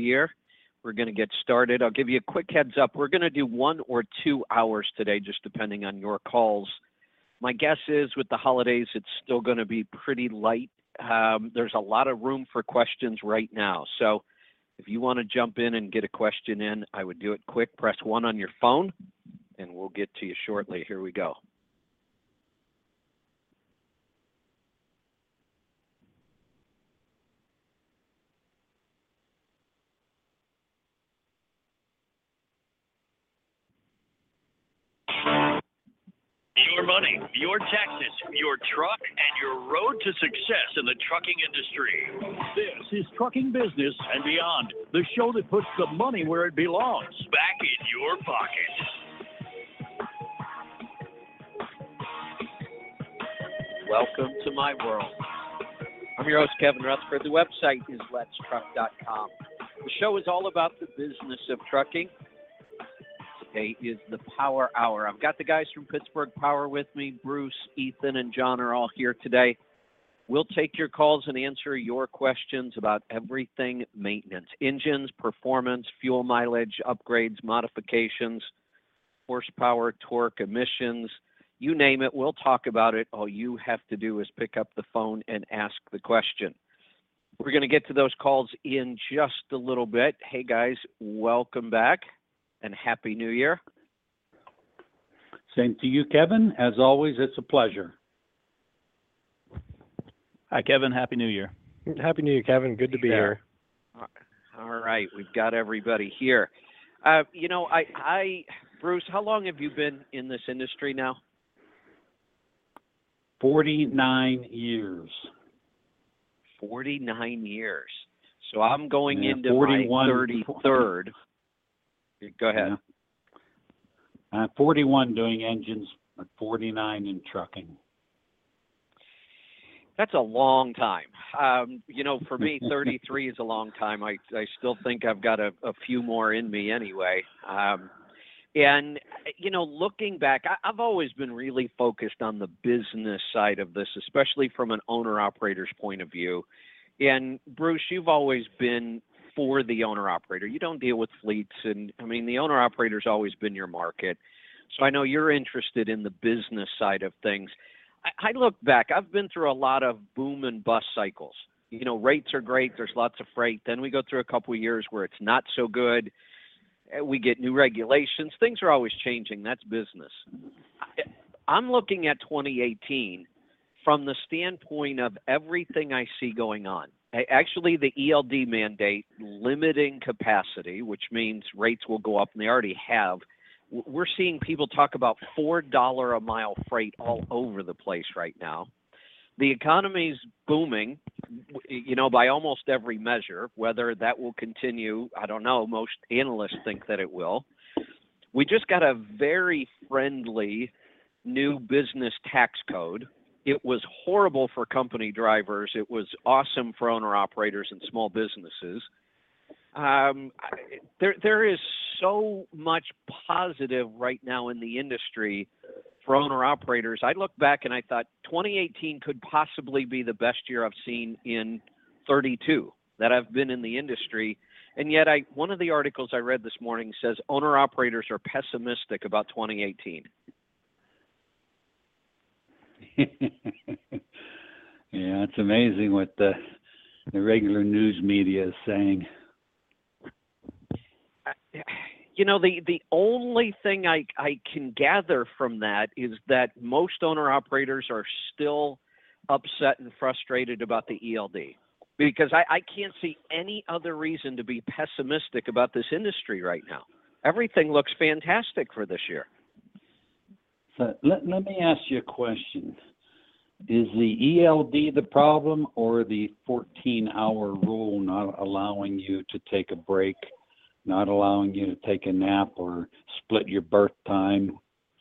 here. We're going to get started. I'll give you a quick heads up. We're going to do 1 or 2 hours today, just depending on your calls. My guess is with the holidays, it's still going to be pretty light. There's a lot of room for questions right now. So if you want to jump in and get a question in, I would do it quick. Press 1 on your phone, and we'll get to you shortly. Here we go. Your money, your taxes, your truck, and your road to success in the trucking industry. This is Trucking Business and Beyond, the show that puts the money where it belongs, back in your pocket. Welcome to my world. I'm your host, Kevin Rutherford. The website is letstruck.com. The show is all about the business of trucking. Today is the Power Hour. I've got the guys from Pittsburgh Power with me. Bruce, Ethan, and John are all here today. We'll take your calls and answer your questions about everything maintenance. Engines, performance, fuel mileage, upgrades, modifications, horsepower, torque, emissions. You name it, we'll talk about it. All you have to do is pick up the phone and ask the question. We're going to get to those calls in just a little bit. Hey, guys, welcome back. And Happy New Year. Same to you, Kevin. As always, it's a pleasure. Hi, Kevin. Happy New Year. Happy New Year, Kevin. Good to be here. All right. We've got everybody here. Bruce, how long have you been in this industry now? 49 years. 49 years. So I'm going into 41, my 33rd. Go ahead. Yeah. 41 doing engines, but 49 in trucking. That's a long time. For me, 33 is a long time. I still think I've got a few more in me anyway. Looking back, I've always been really focused on the business side of this, especially from an owner-operator's point of view. And Bruce, you've always been for the owner-operator. You don't deal with fleets, and the owner-operator's always been your market. So I know you're interested in the business side of things. I look back, I've been through a lot of boom and bust cycles. Rates are great, there's lots of freight. Then we go through a couple of years where it's not so good. We get new regulations. Things are always changing. That's business. I'm looking at 2018 from the standpoint of everything I see going on. Actually, the ELD mandate limiting capacity, which means rates will go up, and they already have. We're seeing people talk about $4 a mile freight all over the place right now. The economy's booming, by almost every measure. Whether that will continue, I don't know. Most analysts think that it will. We just got a very friendly new business tax code. It was horrible for company drivers. It was awesome for owner-operators and small businesses. There is so much positive right now in the industry for owner-operators. I look back and I thought 2018 could possibly be the best year I've seen in 32 that I've been in the industry. And yet one of the articles I read this morning says owner-operators are pessimistic about 2018. Yeah, it's amazing what the regular news media is saying. The only thing I can gather from that is that most owner-operators are still upset and frustrated about the ELD, because I can't see any other reason to be pessimistic about this industry right now. Everything looks fantastic for this year. So let me ask you a question. Is the ELD the problem, or the 14-hour rule not allowing you to take a break, not allowing you to take a nap or split your berth time?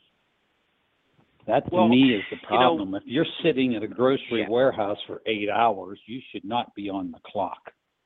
That to me is the problem. If you're sitting at a grocery warehouse for 8 hours, you should not be on the clock.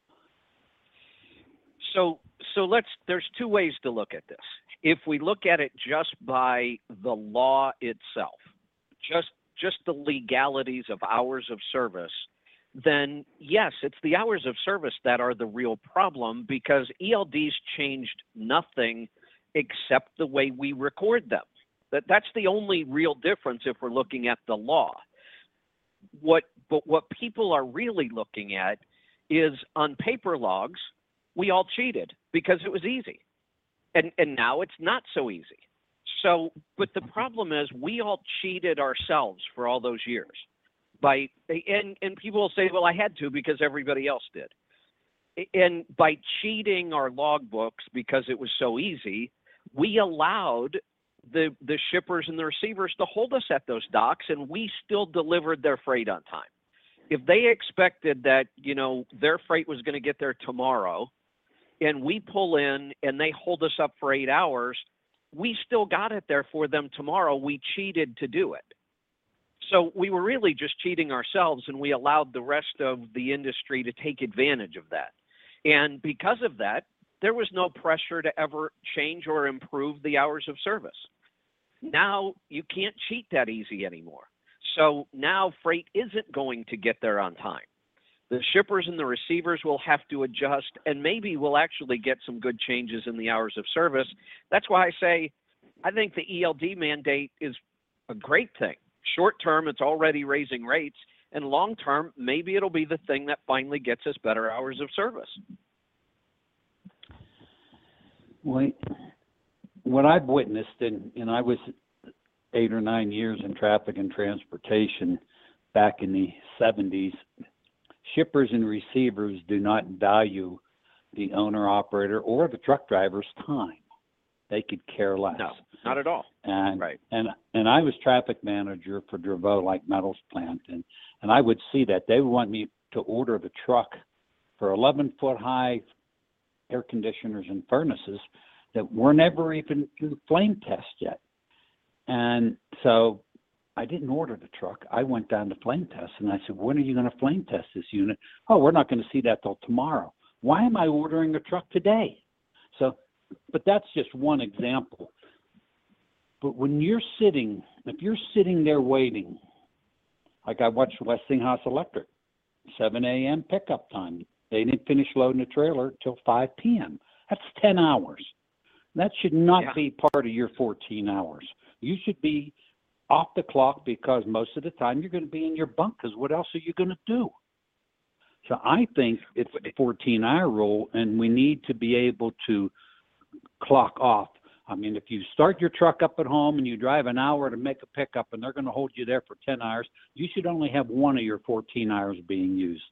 So there's two ways to look at this. If we look at it just by the law itself, just the legalities of hours of service, then yes, it's the hours of service that are the real problem, because ELDs changed nothing except the way we record them. That's the only real difference if we're looking at the law. But what people are really looking at is, on paper logs, we all cheated because it was easy. And now it's not so easy. So, but the problem is we all cheated ourselves for all those years. And people will say, well, I had to because everybody else did. And by cheating our logbooks because it was so easy, we allowed the shippers and the receivers to hold us at those docks, and we still delivered their freight on time. If they expected that, their freight was going to get there tomorrow, and we pull in and they hold us up for 8 hours, we still got it there for them tomorrow. We cheated to do it. So we were really just cheating ourselves, and we allowed the rest of the industry to take advantage of that. And because of that, there was no pressure to ever change or improve the hours of service. Now you can't cheat that easy anymore. So now freight isn't going to get there on time. The shippers and the receivers will have to adjust, and maybe we'll actually get some good changes in the hours of service. That's why I say I think the ELD mandate is a great thing. Short term, it's already raising rates, and long term, maybe it'll be the thing that finally gets us better hours of service. Well, what I've witnessed, and I was 8 or 9 years in traffic and transportation back in the 70s, shippers and receivers do not value the owner-operator or the truck driver's time. They could care less. No, not at all. And right. And I was traffic manager for Draveau Light Metals plant, and I would see that they would want me to order the truck for 11-foot high air conditioners and furnaces that were never even through flame test yet. And so I didn't order the truck. I went down to flame test, and I said, when are you going to flame test this unit? Oh, we're not going to see that till tomorrow. Why am I ordering a truck today? So, but that's just one example. But when if you're sitting there waiting, like I watched Westinghouse Electric, 7 a.m. pickup time. They didn't finish loading the trailer till 5 p.m. That's 10 hours. That should not be part of your 14 hours. You should be off the clock, because most of the time you're going to be in your bunk, because what else are you going to do? So I think it's the 14-hour rule, and we need to be able to clock off. I mean, if you start your truck up at home and you drive an hour to make a pickup and they're going to hold you there for 10 hours, you should only have one of your 14 hours being used.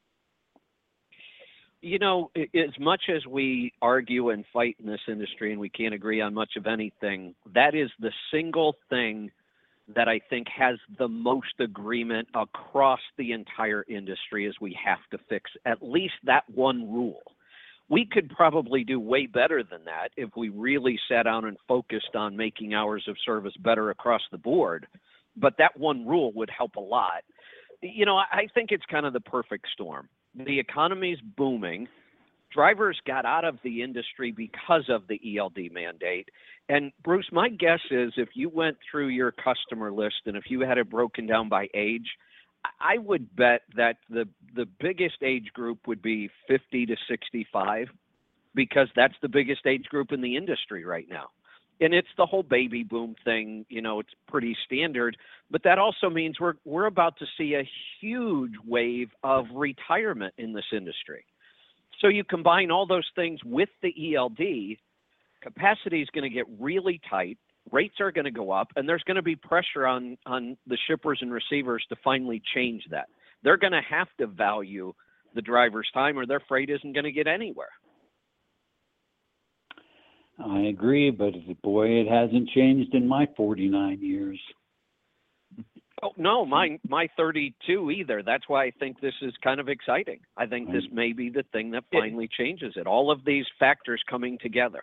As much as we argue and fight in this industry and we can't agree on much of anything, that is the single thing that I think has the most agreement across the entire industry is we have to fix at least that one rule. We could probably do way better than that if we really sat down and focused on making hours of service better across the board. But that one rule would help a lot. I think it's kind of the perfect storm. The economy's booming. Drivers got out of the industry because of the ELD mandate. And Bruce, my guess is if you went through your customer list and if you had it broken down by age, I would bet that the biggest age group would be 50 to 65, because that's the biggest age group in the industry right now. And it's the whole baby boom thing, it's pretty standard, but that also means we're about to see a huge wave of retirement in this industry. So you combine all those things with the ELD, capacity is going to get really tight, rates are going to go up, and there's going to be pressure on the shippers and receivers to finally change that. They're going to have to value the driver's time, or their freight isn't going to get anywhere. I agree, but boy, it hasn't changed in my 49 years. Oh, no, my 32 either. That's why I think this is kind of exciting. I think this may be the thing that finally changes it. All of these factors coming together.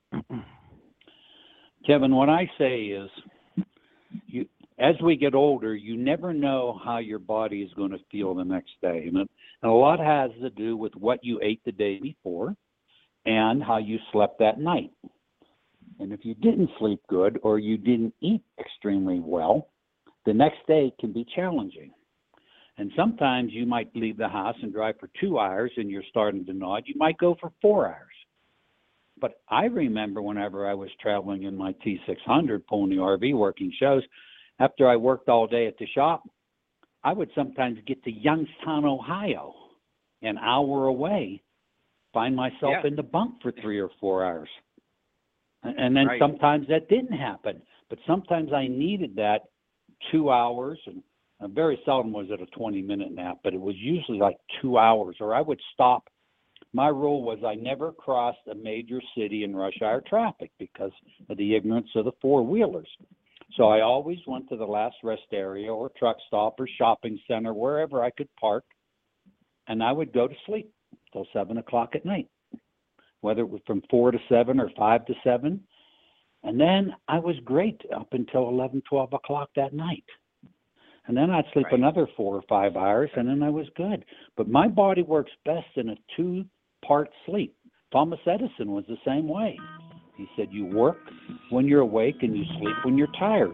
Kevin, what I say is, as we get older, you never know how your body is going to feel the next day. And a lot has to do with what you ate the day before and how you slept that night. And if you didn't sleep good or you didn't eat extremely well, the next day can be challenging. And sometimes you might leave the house and drive for 2 hours and you're starting to nod. You might go for 4 hours. But I remember whenever I was traveling in my T600 pulling the RV working shows, after I worked all day at the shop, I would sometimes get to Youngstown, Ohio, an hour away, find myself in the bunk for 3 or 4 hours. And then sometimes that didn't happen. But sometimes I needed that 2 hours, and very seldom was it a 20-minute nap, but it was usually like 2 hours, or I would stop. My rule was I never crossed a major city in rush hour traffic because of the ignorance of the four-wheelers. So I always went to the last rest area or truck stop or shopping center, wherever I could park, and I would go to sleep till 7 o'clock at night, whether it was from 4 to 7 or 5 to 7. And then I was great up until 11, 12 o'clock that night. And then I'd sleep another 4 or 5 hours, and then I was good. But my body works best in a two-part sleep. Thomas Edison was the same way. He said you work when you're awake and you sleep when you're tired.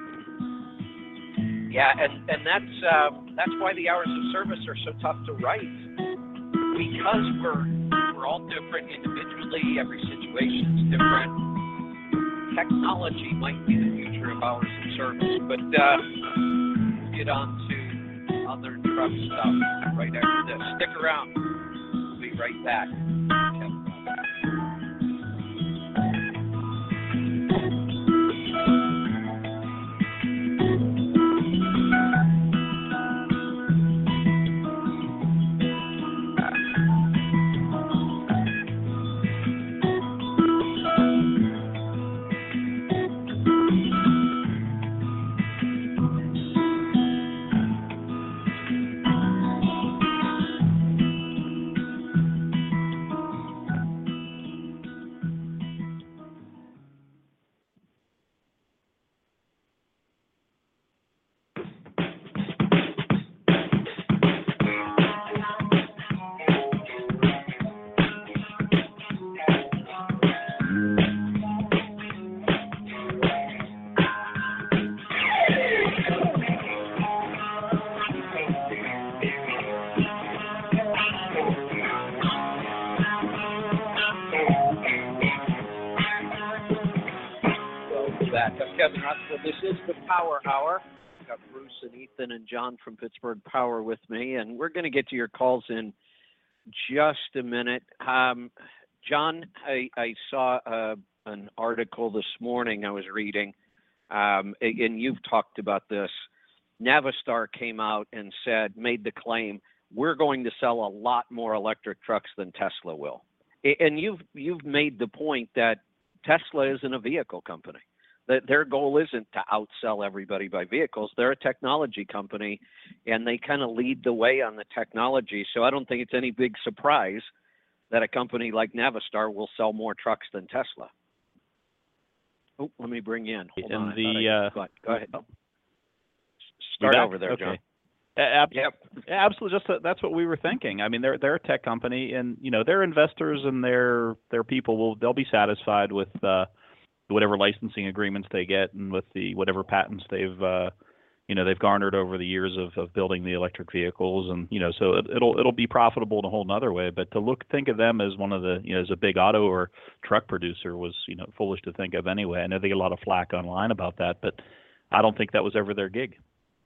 Yeah, and that's why the hours of service are so tough to write, because we're all different individually. Every situation's different. Technology might be the future of hours of service, but we'll get on to other truck stuff right after this. Stick around. We'll be right back. This is the Power Hour. I've got Bruce and Ethan and John from Pittsburgh Power with me, and we're going to get to your calls in just a minute. John, I saw an article this morning I was reading, and you've talked about this. Navistar came out and made the claim, we're going to sell a lot more electric trucks than Tesla will. And you've made the point that Tesla isn't a vehicle company. That their goal isn't to outsell everybody by vehicles. They're a technology company, and they kind of lead the way on the technology. So I don't think it's any big surprise that a company like Navistar will sell more trucks than Tesla. Oh, let me bring you in. Hold on. Go ahead. Start over there, okay. John. Yep. Absolutely. That's what we were thinking. I mean, they're a tech company, and their investors and their people they'll be satisfied with whatever licensing agreements they get and with the whatever patents they've garnered over the years of building the electric vehicles, and so it'll be profitable in a whole nother way. But to think of them as one of the as a big auto or truck producer was foolish to think of anyway. I know they get a lot of flack online about that, but I don't think that was ever their gig.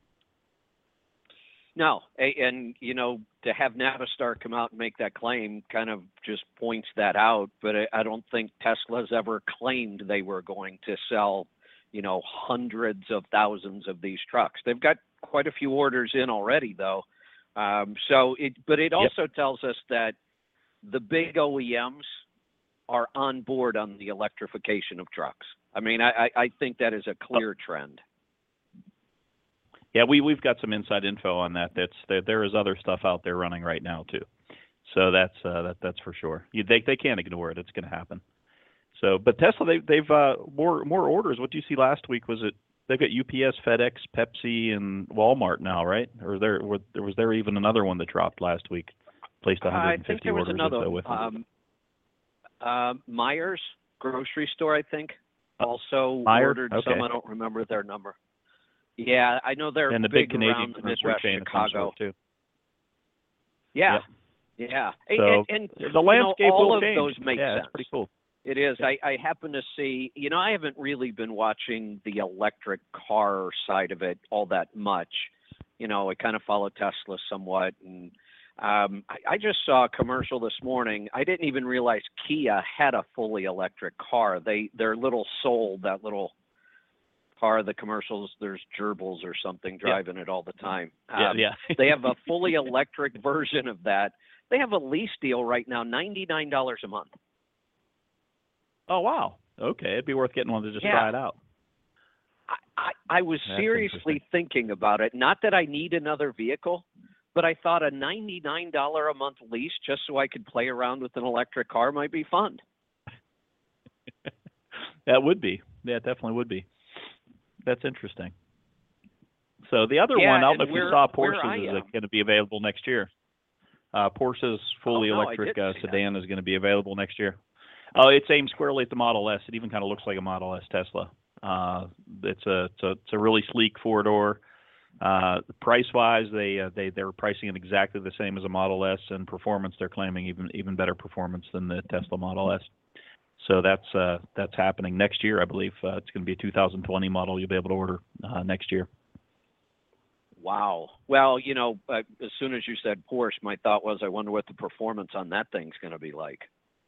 No, and to have Navistar come out and make that claim kind of just points that out. But I don't think Tesla's ever claimed they were going to sell, hundreds of thousands of these trucks. They've got quite a few orders in already, though. But it also tells us that the big OEMs are on board on the electrification of trucks. I mean, I think that is a clear trend. Yeah, we've got some inside info on that. There is other stuff out there running right now too, so that's for sure. They can't ignore it. It's going to happen. So, but Tesla, they've more orders. What do you see last week? Was it they've got UPS, FedEx, Pepsi, and Walmart now, right? Or was there even another one that dropped last week? Placed 150 orders or so with them. Myers grocery store, I think, also Myers? ordered Okay. some. I don't remember their number. Yeah, I know they're And the big big around Canadian the grocery Midwest, chain of some Chicago. sort, too. Yeah, Yep. yeah. So And the landscape all will of change. those make yeah, sense. it's pretty cool. It is. Yeah. I happen to see, I haven't really been watching the electric car side of it all that much. I kind of follow Tesla somewhat. And I just saw a commercial this morning. I didn't even realize Kia had a fully electric car. Their little Soul, that little car, the commercials, there's gerbils or something driving it all the time. Yeah. They have a fully electric version of that. They have a lease deal right now, $99 a month. Oh, wow. Okay. It'd be worth getting one to just Yeah. try it out. I was That's seriously interesting. thinking about it. Not that I need another vehicle, but I thought a $99 a month lease just so I could play around with an electric car might be fun. That would be. Yeah, it definitely would be. That's interesting. So the other Yeah, one, I don't and know if you where- saw where I Porsche's is am. going to be available next year. Porsche's fully Oh, no, I electric didn't see that. sedan is going to be available next year. Oh, it's aimed squarely at the Model S. It even kind of looks like a Model S Tesla. It's a really sleek four-door. Price-wise, they're pricing it exactly the same as a Model S, and performance they're claiming even better performance than the Tesla Model S. So that's happening next year, I believe. It's going to be a 2020 model you'll be able to order next year. Wow. Well, as soon as you said Porsche, my thought was, I wonder what the performance on that thing's going to be like.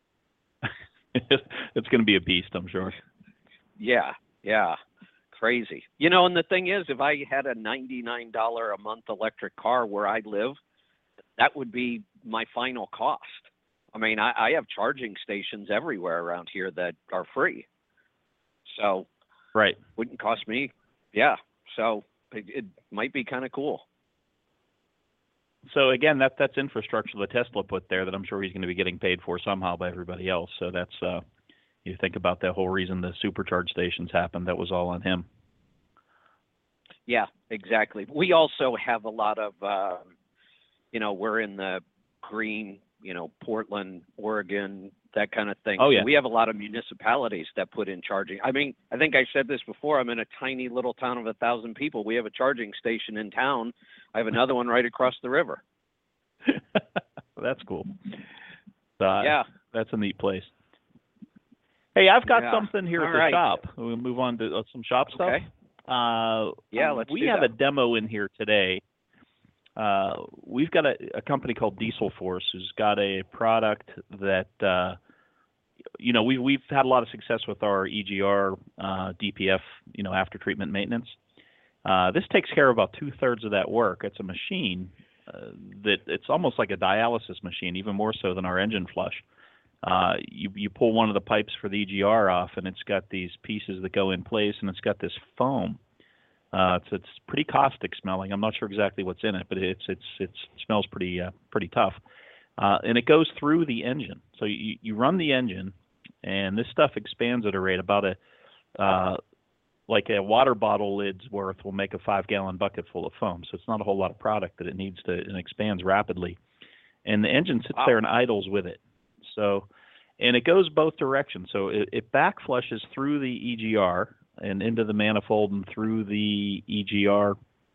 It's going to be a beast, I'm sure. Yeah. Crazy. And the thing is, if I had a $99 a month electric car where I live, that would be my final cost. I mean, I have charging stations everywhere around here that are free. So Right. wouldn't cost me. Yeah. So it might be kind of cool. So again, that's infrastructure that Tesla put there that I'm sure he's going to be getting paid for somehow by everybody else. So that's you think about the whole reason the supercharge stations happened, that was all on him. Yeah, exactly. We also have a lot of, we're in the green, Portland, Oregon, that kind of thing. Oh, yeah. So we have a lot of municipalities that put in charging. I mean, I think I said this before. I'm in a tiny little town of 1,000 people. We have a charging station in town. I have another one right across the river. That's cool. Yeah. That's a neat place. Hey, I've got Yeah. something here at All the right. shop. We'll move on to some shop stuff. Okay. Yeah, let's we do have that. a demo in here today. We've got a company called Diesel Force who's got a product that we've had a lot of success with our EGR DPF after treatment maintenance. This takes care of about 2/3 of that work. It's a machine that it's almost like a dialysis machine, even more so than our engine flush. You pull one of the pipes for the EGR off, and it's got these pieces that go in place, and it's got this foam. It's pretty caustic smelling. I'm not sure exactly what's in it, but it smells pretty tough. And it goes through the engine. So you run the engine, and this stuff expands at a rate about like a water bottle lid's worth will make a 5-gallon bucket full of foam. So it's not a whole lot of product that it needs to, and expands rapidly. And the engine sits there and idles with it. So, and it goes both directions. So it back flushes through the EGR and into the manifold and through the EGR.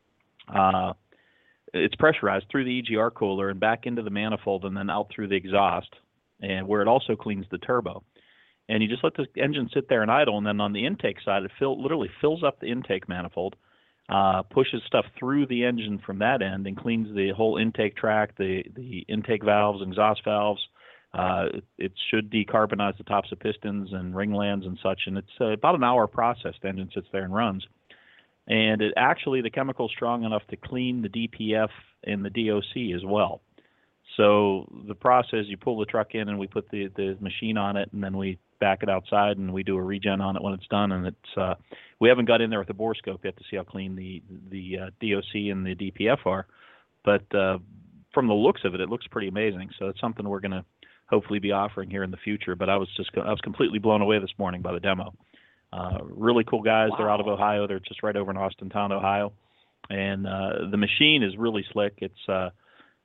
It's pressurized through the EGR cooler and back into the manifold and then out through the exhaust, and where it also cleans the turbo. And you just let the engine sit there and idle, and then on the intake side, it literally fills up the intake manifold, pushes stuff through the engine from that end, and cleans the whole intake tract, the intake valves, exhaust valves. It should decarbonize the tops of pistons and ringlands and such, and it's about an hour process. The engine sits there and runs. And the chemical is strong enough to clean the DPF and the DOC as well. So the process, you pull the truck in and we put the machine on it, and then we back it outside and we do a regen on it when it's done. And it's we haven't got in there with the bore scope yet to see how clean the DOC and the DPF are, but from the looks of it, it looks pretty amazing. So it's something we're going to hopefully be offering here in the future. But I was completely blown away this morning by the demo. Really cool guys. Wow. They're out of Ohio. They're just right over in Austintown, Ohio. And the machine is really slick. It's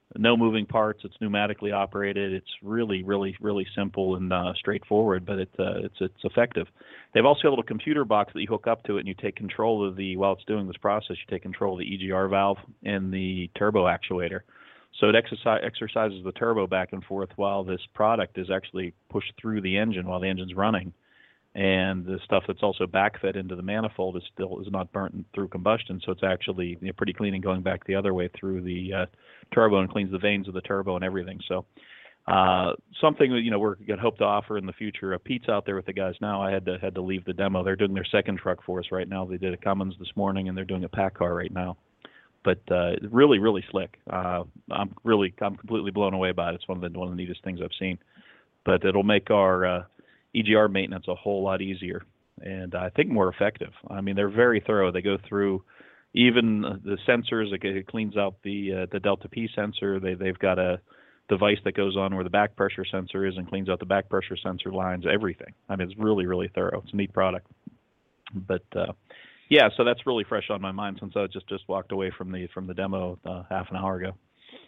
no moving parts. It's pneumatically operated. It's really, really, really simple and straightforward, but it's effective. They've also got a little computer box that you hook up to it, and you take control of while it's doing this process, you take control of the EGR valve and the turbo actuator. So it exercises the turbo back and forth while this product is actually pushed through the engine while the engine's running. And the stuff that's also backfed into the manifold is not burnt through combustion, so it's actually pretty clean and going back the other way through the turbo and cleans the veins of the turbo and everything. So something that we're going to hope to offer in the future. Pete's out there with the guys now. I had to leave the demo. They're doing their second truck for us right now. They did a Cummins this morning, and they're doing a PACCAR right now. But really, really slick. I'm completely blown away by it. It's one of the neatest things I've seen. But it'll make our EGR maintenance a whole lot easier and I think more effective. I mean, they're very thorough. They go through even the sensors. It cleans out the Delta P sensor. They've got a device that goes on where the back pressure sensor is and cleans out the back pressure sensor lines, everything. I mean, it's really, really thorough. It's a neat product. But yeah, so that's really fresh on my mind since I just walked away from the demo half an hour ago.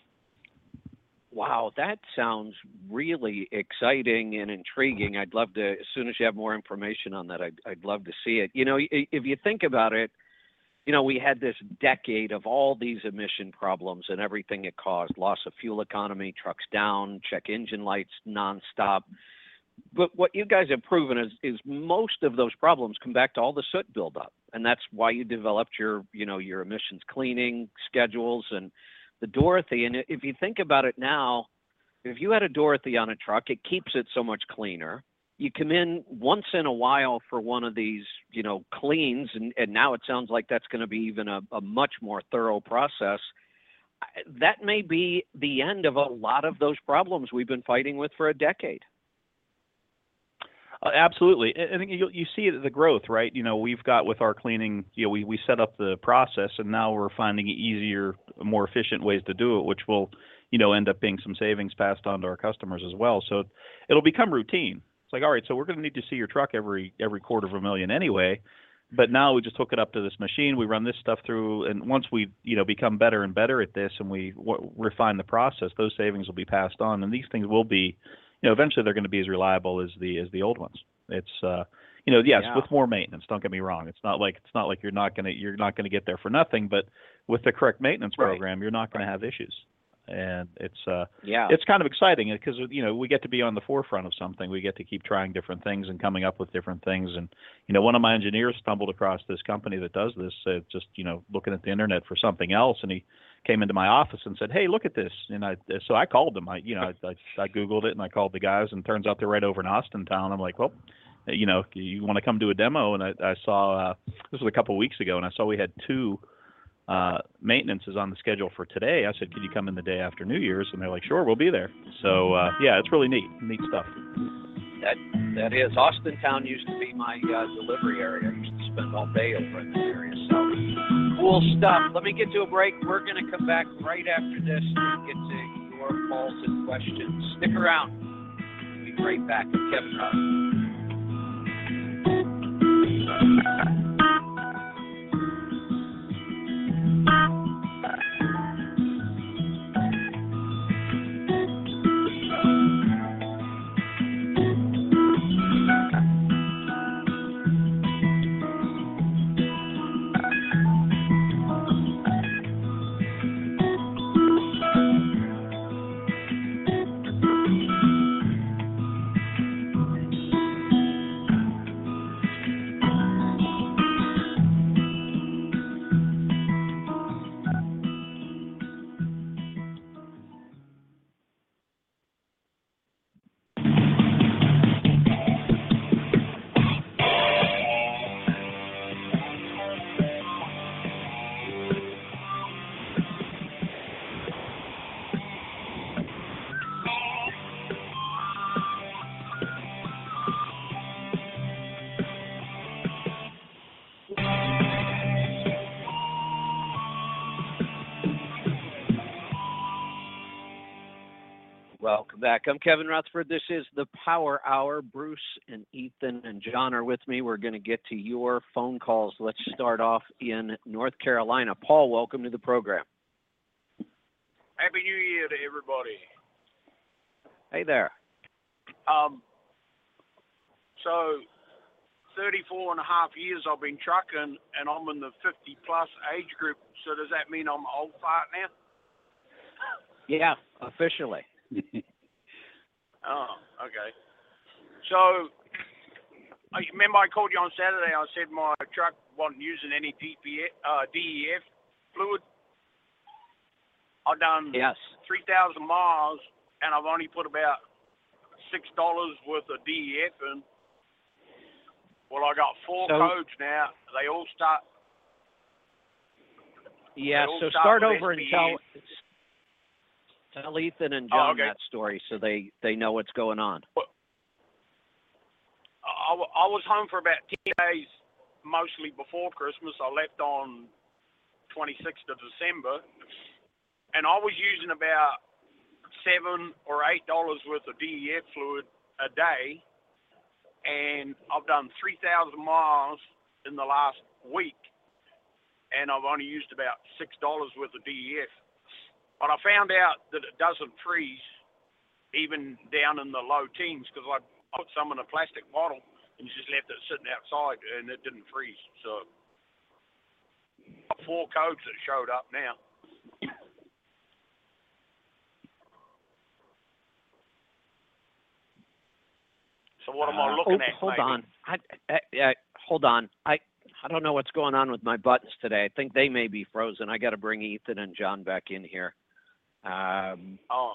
Wow, that sounds really exciting and intriguing. I'd love to, as soon as you have more information on that, I'd love to see it. If you think about it, we had this decade of all these emission problems and everything it caused, loss of fuel economy, trucks down, check engine lights nonstop. But what you guys have proven is most of those problems come back to all the soot buildup. And that's why you developed your emissions cleaning schedules and the Dorothy. And if you think about it now, if you had a Dorothy on a truck, it keeps it so much cleaner. You come in once in a while for one of these, cleans, and now it sounds like that's going to be even a much more thorough process. That may be the end of a lot of those problems we've been fighting with for a decade. Absolutely. I think you see the growth, right? We've got with our cleaning, we set up the process, and now we're finding easier, more efficient ways to do it, which will, end up being some savings passed on to our customers as well. So it'll become routine. It's like, all right, so we're going to need to see your truck every $250,000 anyway, but now we just hook it up to this machine. We run this stuff through, and once we, become better and better at this, and we refine the process, those savings will be passed on, and these things will be. Eventually they're going to be as reliable as the old ones. It's yes, yeah. With more maintenance. Don't get me wrong. It's not like you're not going to get there for nothing. But with the correct maintenance program, you're not going to have issues. And it's kind of exciting because we get to be on the forefront of something. We get to keep trying different things and coming up with different things. And one of my engineers stumbled across this company that does this. Just looking at the internet for something else, and he came into my office and said, "Hey, look at this." And so I called them. I Googled it and I called the guys, and it turns out they're right over in Austintown. I'm like, well, you want to come do a demo? And I saw this was a couple of weeks ago, and I saw we had 2 maintenances on the schedule for today. I said, "Could you come in the day after New Year's?" And they're like, "Sure, we'll be there." So yeah, it's really neat stuff. That is. Austintown used to be my delivery area. I used to spend all day over in that area. So cool stuff. Let me get to a break. We're going to come back right after this and get to your calls and questions. Stick around. We'll be right back with Kevin Roth. Welcome back. I'm Kevin Rutherford. This is the Power Hour. Bruce and Ethan and John are with me. We're going to get to your phone calls. Let's start off in North Carolina. Paul, welcome to the program. Happy New Year to everybody. Hey there. So 34 and a half years I've been trucking, and I'm in the 50-plus age group. So does that mean I'm old fart now? Yeah, officially. Oh, okay. So, remember I called you on Saturday. I said my truck wasn't using any DEF fluid. I've done Yes. 3,000 miles, and I've only put about $6 worth of DEF in. Well, I got 4 codes now. They all start. Yeah, all so start start with over and SBE. tell Ethan and John okay. that story so they know what's going on. I was home for about 10 days, mostly before Christmas. I left on 26th of December, and I was using about $7 or $8 worth of DEF fluid a day, and I've done 3,000 miles in the last week, and I've only used about $6 worth of DEF. But I found out that it doesn't freeze even down in the low teens, because I put some in a plastic bottle and just left it sitting outside, and it didn't freeze. So 4 codes that showed up now. So what am I looking at? Hold maybe? on. Hold on. I don't know what's going on with my buttons today. I think they may be frozen. I got to bring Ethan and John back in here. Oh.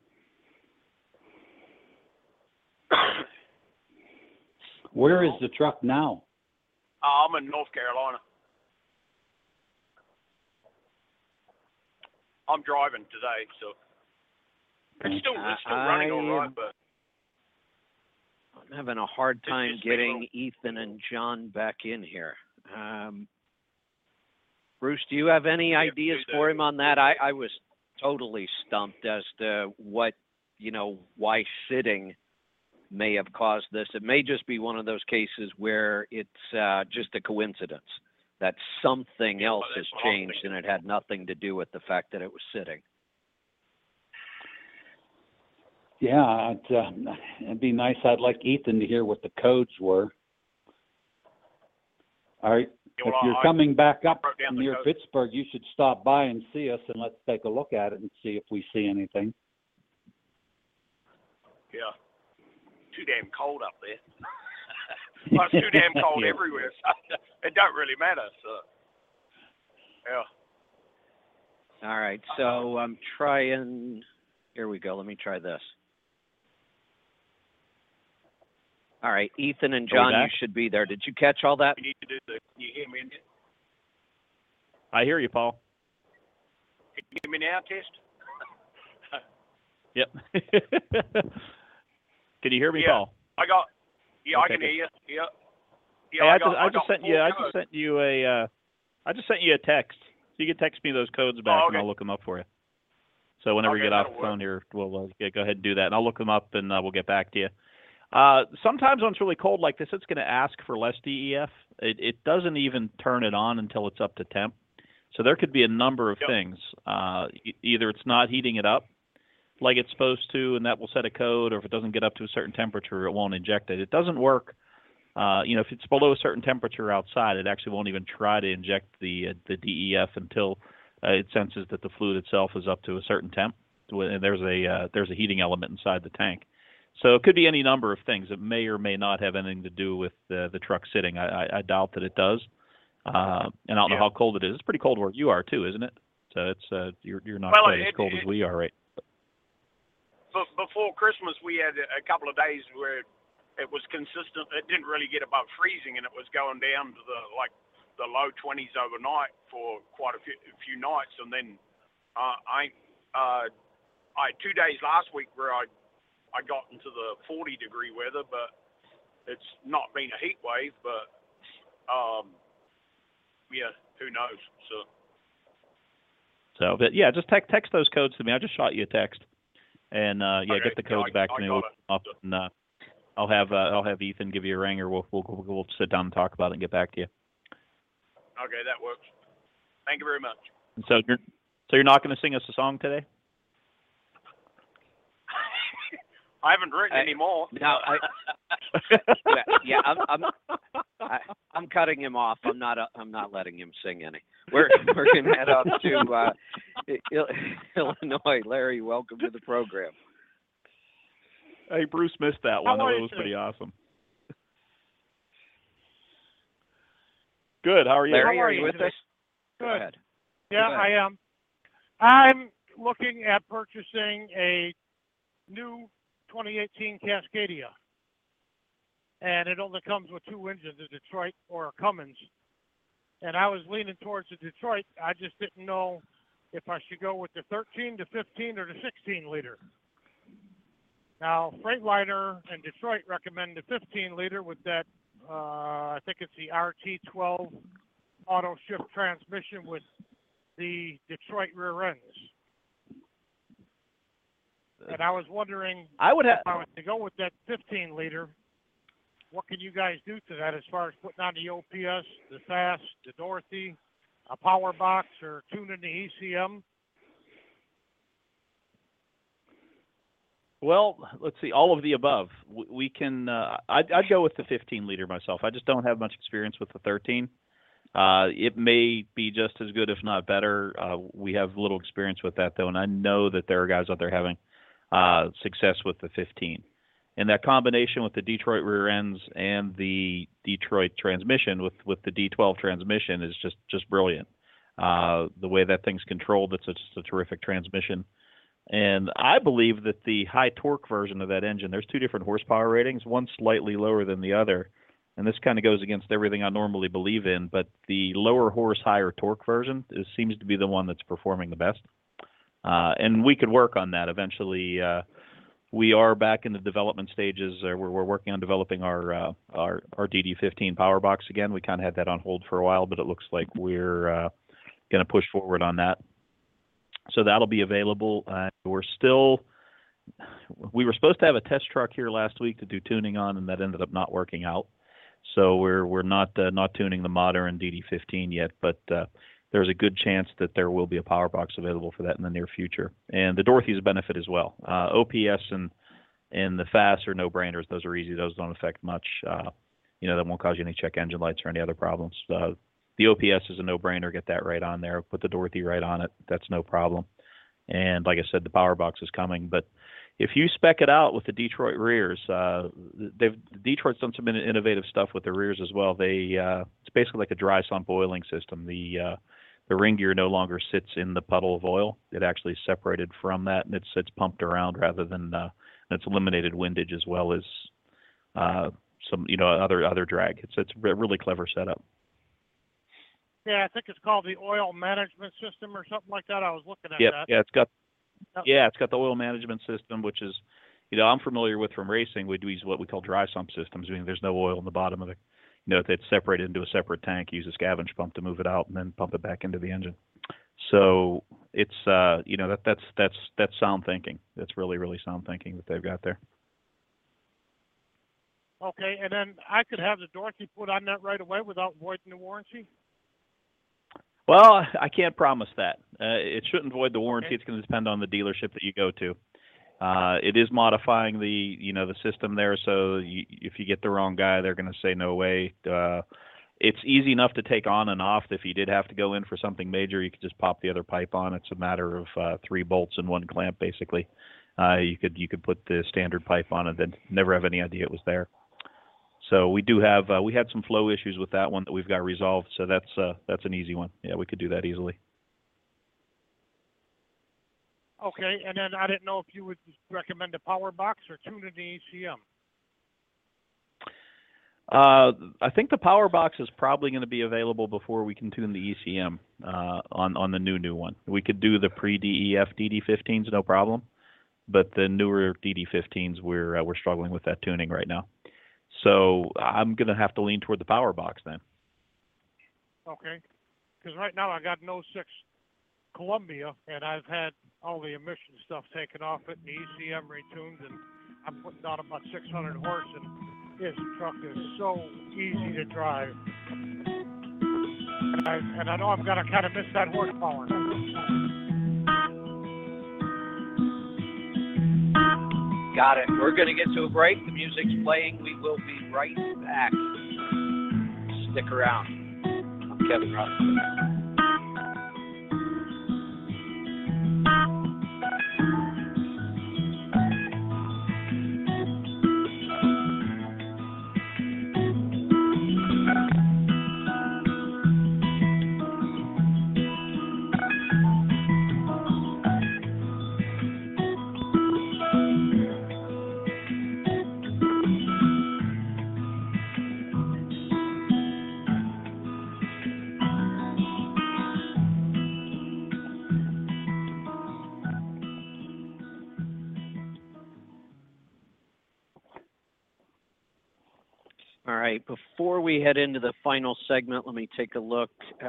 Where is the truck now? I'm in North Carolina. I'm driving today, so it's still running all right, but I'm having a hard time just getting Ethan and John back in here. Bruce, do you have any ideas for him on that? I was totally stumped as to what, why sitting may have caused this. It may just be one of those cases where it's just a coincidence that something else has changed and it had nothing to do with the fact that it was sitting. Yeah, it'd be nice. I'd like Ethan to hear what the codes were. All right. If you're coming back up near Pittsburgh, you should stop by and see us, and let's take a look at it and see if we see anything. Yeah. Too damn cold up there. Well, it's too damn cold everywhere. So it don't really matter. So, yeah. All right. So I'm trying. Here we go. Let me try this. All right. Ethan and John, you should be there. Did you catch all that? You need to do the. Can you hear me? I hear you, Paul. Can you hear me now, Test? Yep. Can you hear me, Yeah. Paul? I got. Yeah, Okay, I can hear you. Yeah. Yeah, Hey, I just sent you a text. So you can text me those codes back, and I'll look them up for you. So whenever you get off the phone here, we'll go ahead and do that, and I'll look them up, and we'll get back to you. Sometimes when it's really cold like this, it's going to ask for less DEF. It doesn't even turn it on until it's up to temp. So there could be a number of things. Either it's not heating it up like it's supposed to, and that will set a code, or if it doesn't get up to a certain temperature, it won't inject it. It doesn't work. If it's below a certain temperature outside, it actually won't even try to inject the DEF until it senses that the fluid itself is up to a certain temp, and there's a heating element inside the tank. So it could be any number of things. It may or may not have anything to do with the truck sitting. I doubt that it does. And I don't know how cold it is. It's pretty cold where you are too, isn't it? So it's you're not quite as cold as we are, right? But before Christmas, we had a couple of days where it was consistent. It didn't really get above freezing, and it was going down to the low 20s overnight for quite a few nights. And then I had 2 days last week where I got into the 40-degree weather, but it's not been a heat wave. But who knows? But yeah, just text those codes to me. I just shot you a text, and get the codes back to me. And I'll have Ethan give you a ring, or we'll sit down and talk about it and get back to you. Okay, that works. Thank you very much. And so you're not going to sing us a song today? I haven't written any more. No, I'm cutting him off. I'm not letting him sing any. We're gonna head up to Illinois. Larry, welcome to the program. Hey, Bruce missed that one. That was pretty awesome. Good. How are you? Larry, are you with us? Good. Go ahead. Yeah, Go ahead. I am. I'm looking at purchasing a new 2018 Cascadia, and it only comes with 2 engines, a Detroit or a Cummins. And I was leaning towards the Detroit. I just didn't know if I should go with the 13, the 15, or the 16 liter. Now, Freightliner and Detroit recommend the 15 liter with that. I think it's the RT12 auto shift transmission with the Detroit rear ends. And I was wondering, if I was to go with that 15 liter, what can you guys do to that as far as putting on the OPS, the FAST, the Dorothy, a power box, or tuning the ECM? Well, let's see, all of the above. We can. I'd go with the 15 liter myself. I just don't have much experience with the 13. It may be just as good, if not better. We have little experience with that though, and I know that there are guys out there having success with the 15. And that combination with the Detroit rear ends and the Detroit transmission with the D12 transmission is just brilliant. The way that thing's controlled, it's just a terrific transmission. And I believe that the high torque version of that engine, there's 2 different horsepower ratings, one slightly lower than the other. And this kind of goes against everything I normally believe in, but the lower horse, higher torque version seems to be the one that's performing the best. And we could work on that eventually. We are back in the development stages. We're working on developing our DD15 power box again. We kind of had that on hold for a while, but it looks like we're going to push forward on that. So that'll be available. We were supposed to have a test truck here last week to do tuning on, and that ended up not working out. So we're not tuning the modern DD15 yet, but there's a good chance that there will be a power box available for that in the near future. And the Dorothy's a benefit as well. OPS and the FAST are no-brainers. Those are easy. Those don't affect much. That won't cause you any check engine lights or any other problems. The OPS is a no-brainer. Get that right on there. Put the Dorothy right on it. That's no problem. And like I said, the power box is coming. But if you spec it out with the Detroit rears, Detroit's done some innovative stuff with the rears as well. It's basically like a dry sump oiling system. The ring gear no longer sits in the puddle of oil. It actually is separated from that, and it's pumped around rather than it's eliminated windage as well as some other drag. It's a really clever setup. Yeah, I think it's called the oil management system or something like that. I was looking at that. Yeah, it's got the oil management system, which is, I'm familiar with from racing. We use what we call dry sump systems, meaning there's no oil in the bottom of it. It's separated into a separate tank. Use a scavenge pump to move it out, and then pump it back into the engine. So it's that's sound thinking. That's really, really sound thinking that they've got there. Okay, and then I could have the Dorothy put on that right away without voiding the warranty? Well, I can't promise that. It shouldn't void the warranty. It's going to depend on the dealership that you go to. It is modifying the system there, so if you get the wrong guy, they're going to say no way. It's easy enough to take on and off. If you did have to go in for something major, you could just pop the other pipe on. It's a matter of 3 bolts and 1 clamp, basically. You could put the standard pipe on and then never have any idea it was there. So we do have we had some flow issues with that one that we've got resolved. So that's an easy one. Yeah, we could do that easily. Okay, and then I didn't know if you would recommend a power box or tuning the ECM. I think the power box is probably going to be available before we can tune the ECM on the new one. We could do the pre-DEF DD15s, no problem, but the newer DD15s we're struggling with that tuning right now. So I'm going to have to lean toward the power box then. Okay, because right now I got an 06 Columbia, and I've had all the emission stuff taken off it, and the ECM retuned, and I'm putting down about 600 horse, and this truck is so easy to drive. And I know I'm going to kind of miss that horsepower. Got it. We're going to get to a break. The music's playing. We will be right back. Stick around. I'm Kevin Rutherford. All right, before we head into the final segment, let me take a look.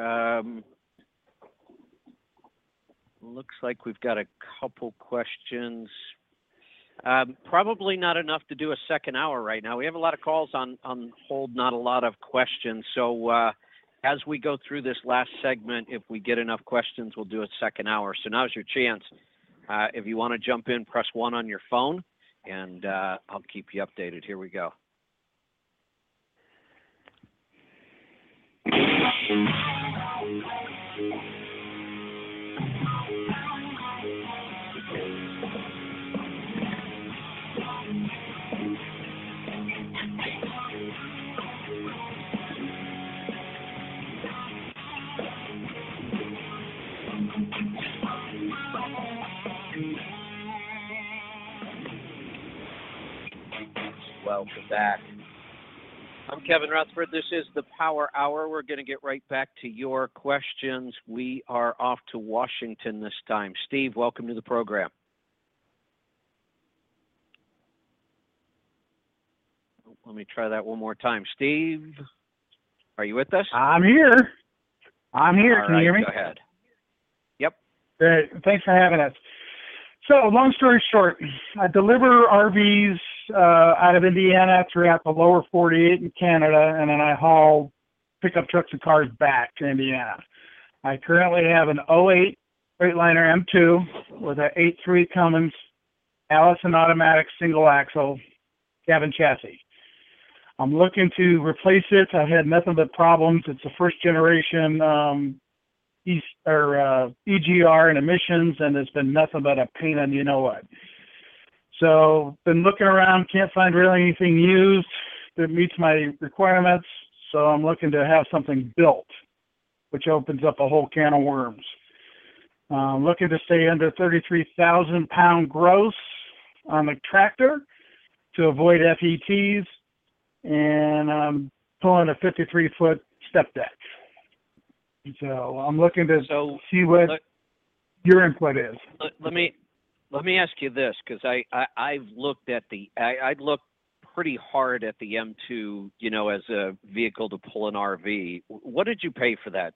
Looks like we've got a couple questions. Probably not enough to do a second hour right now. We have a lot of calls on hold, not a lot of questions. So as we go through this last segment, if we get enough questions, we'll do a second hour. So now's your chance. If you want to jump in, press 1 on your phone, and I'll keep you updated. Here we go. Welcome back. I'm Kevin Rutherford. This is the Power Hour. We're going to get right back to your questions. We are off to Washington this time. Steve, welcome to the program. Let me try that one more time. Steve, are you with us? I'm here. All Can you hear me? Go ahead. Yep. Great. Thanks for having us. So, long story short, I deliver RVs out of Indiana throughout the lower 48 in Canada, and then I haul pickup trucks and cars back to Indiana. I currently have an 08 Freightliner M2 with an 8.3 Cummins Allison automatic single axle cabin chassis. I'm looking to replace it. I've had nothing but problems. It's a first generation EGR and emissions, and it's been nothing but a pain in you know what. So been looking around, can't find really anything used that meets my requirements. So I'm looking to have something built, which opens up a whole can of worms. Looking to stay under 33,000 pound gross on the tractor to avoid FETs, and I'm pulling a 53-foot step deck. So I'm looking to see what your input is. Let me ask you this, because I've looked at I looked pretty hard at the M2, as a vehicle to pull an RV. What did you pay for that?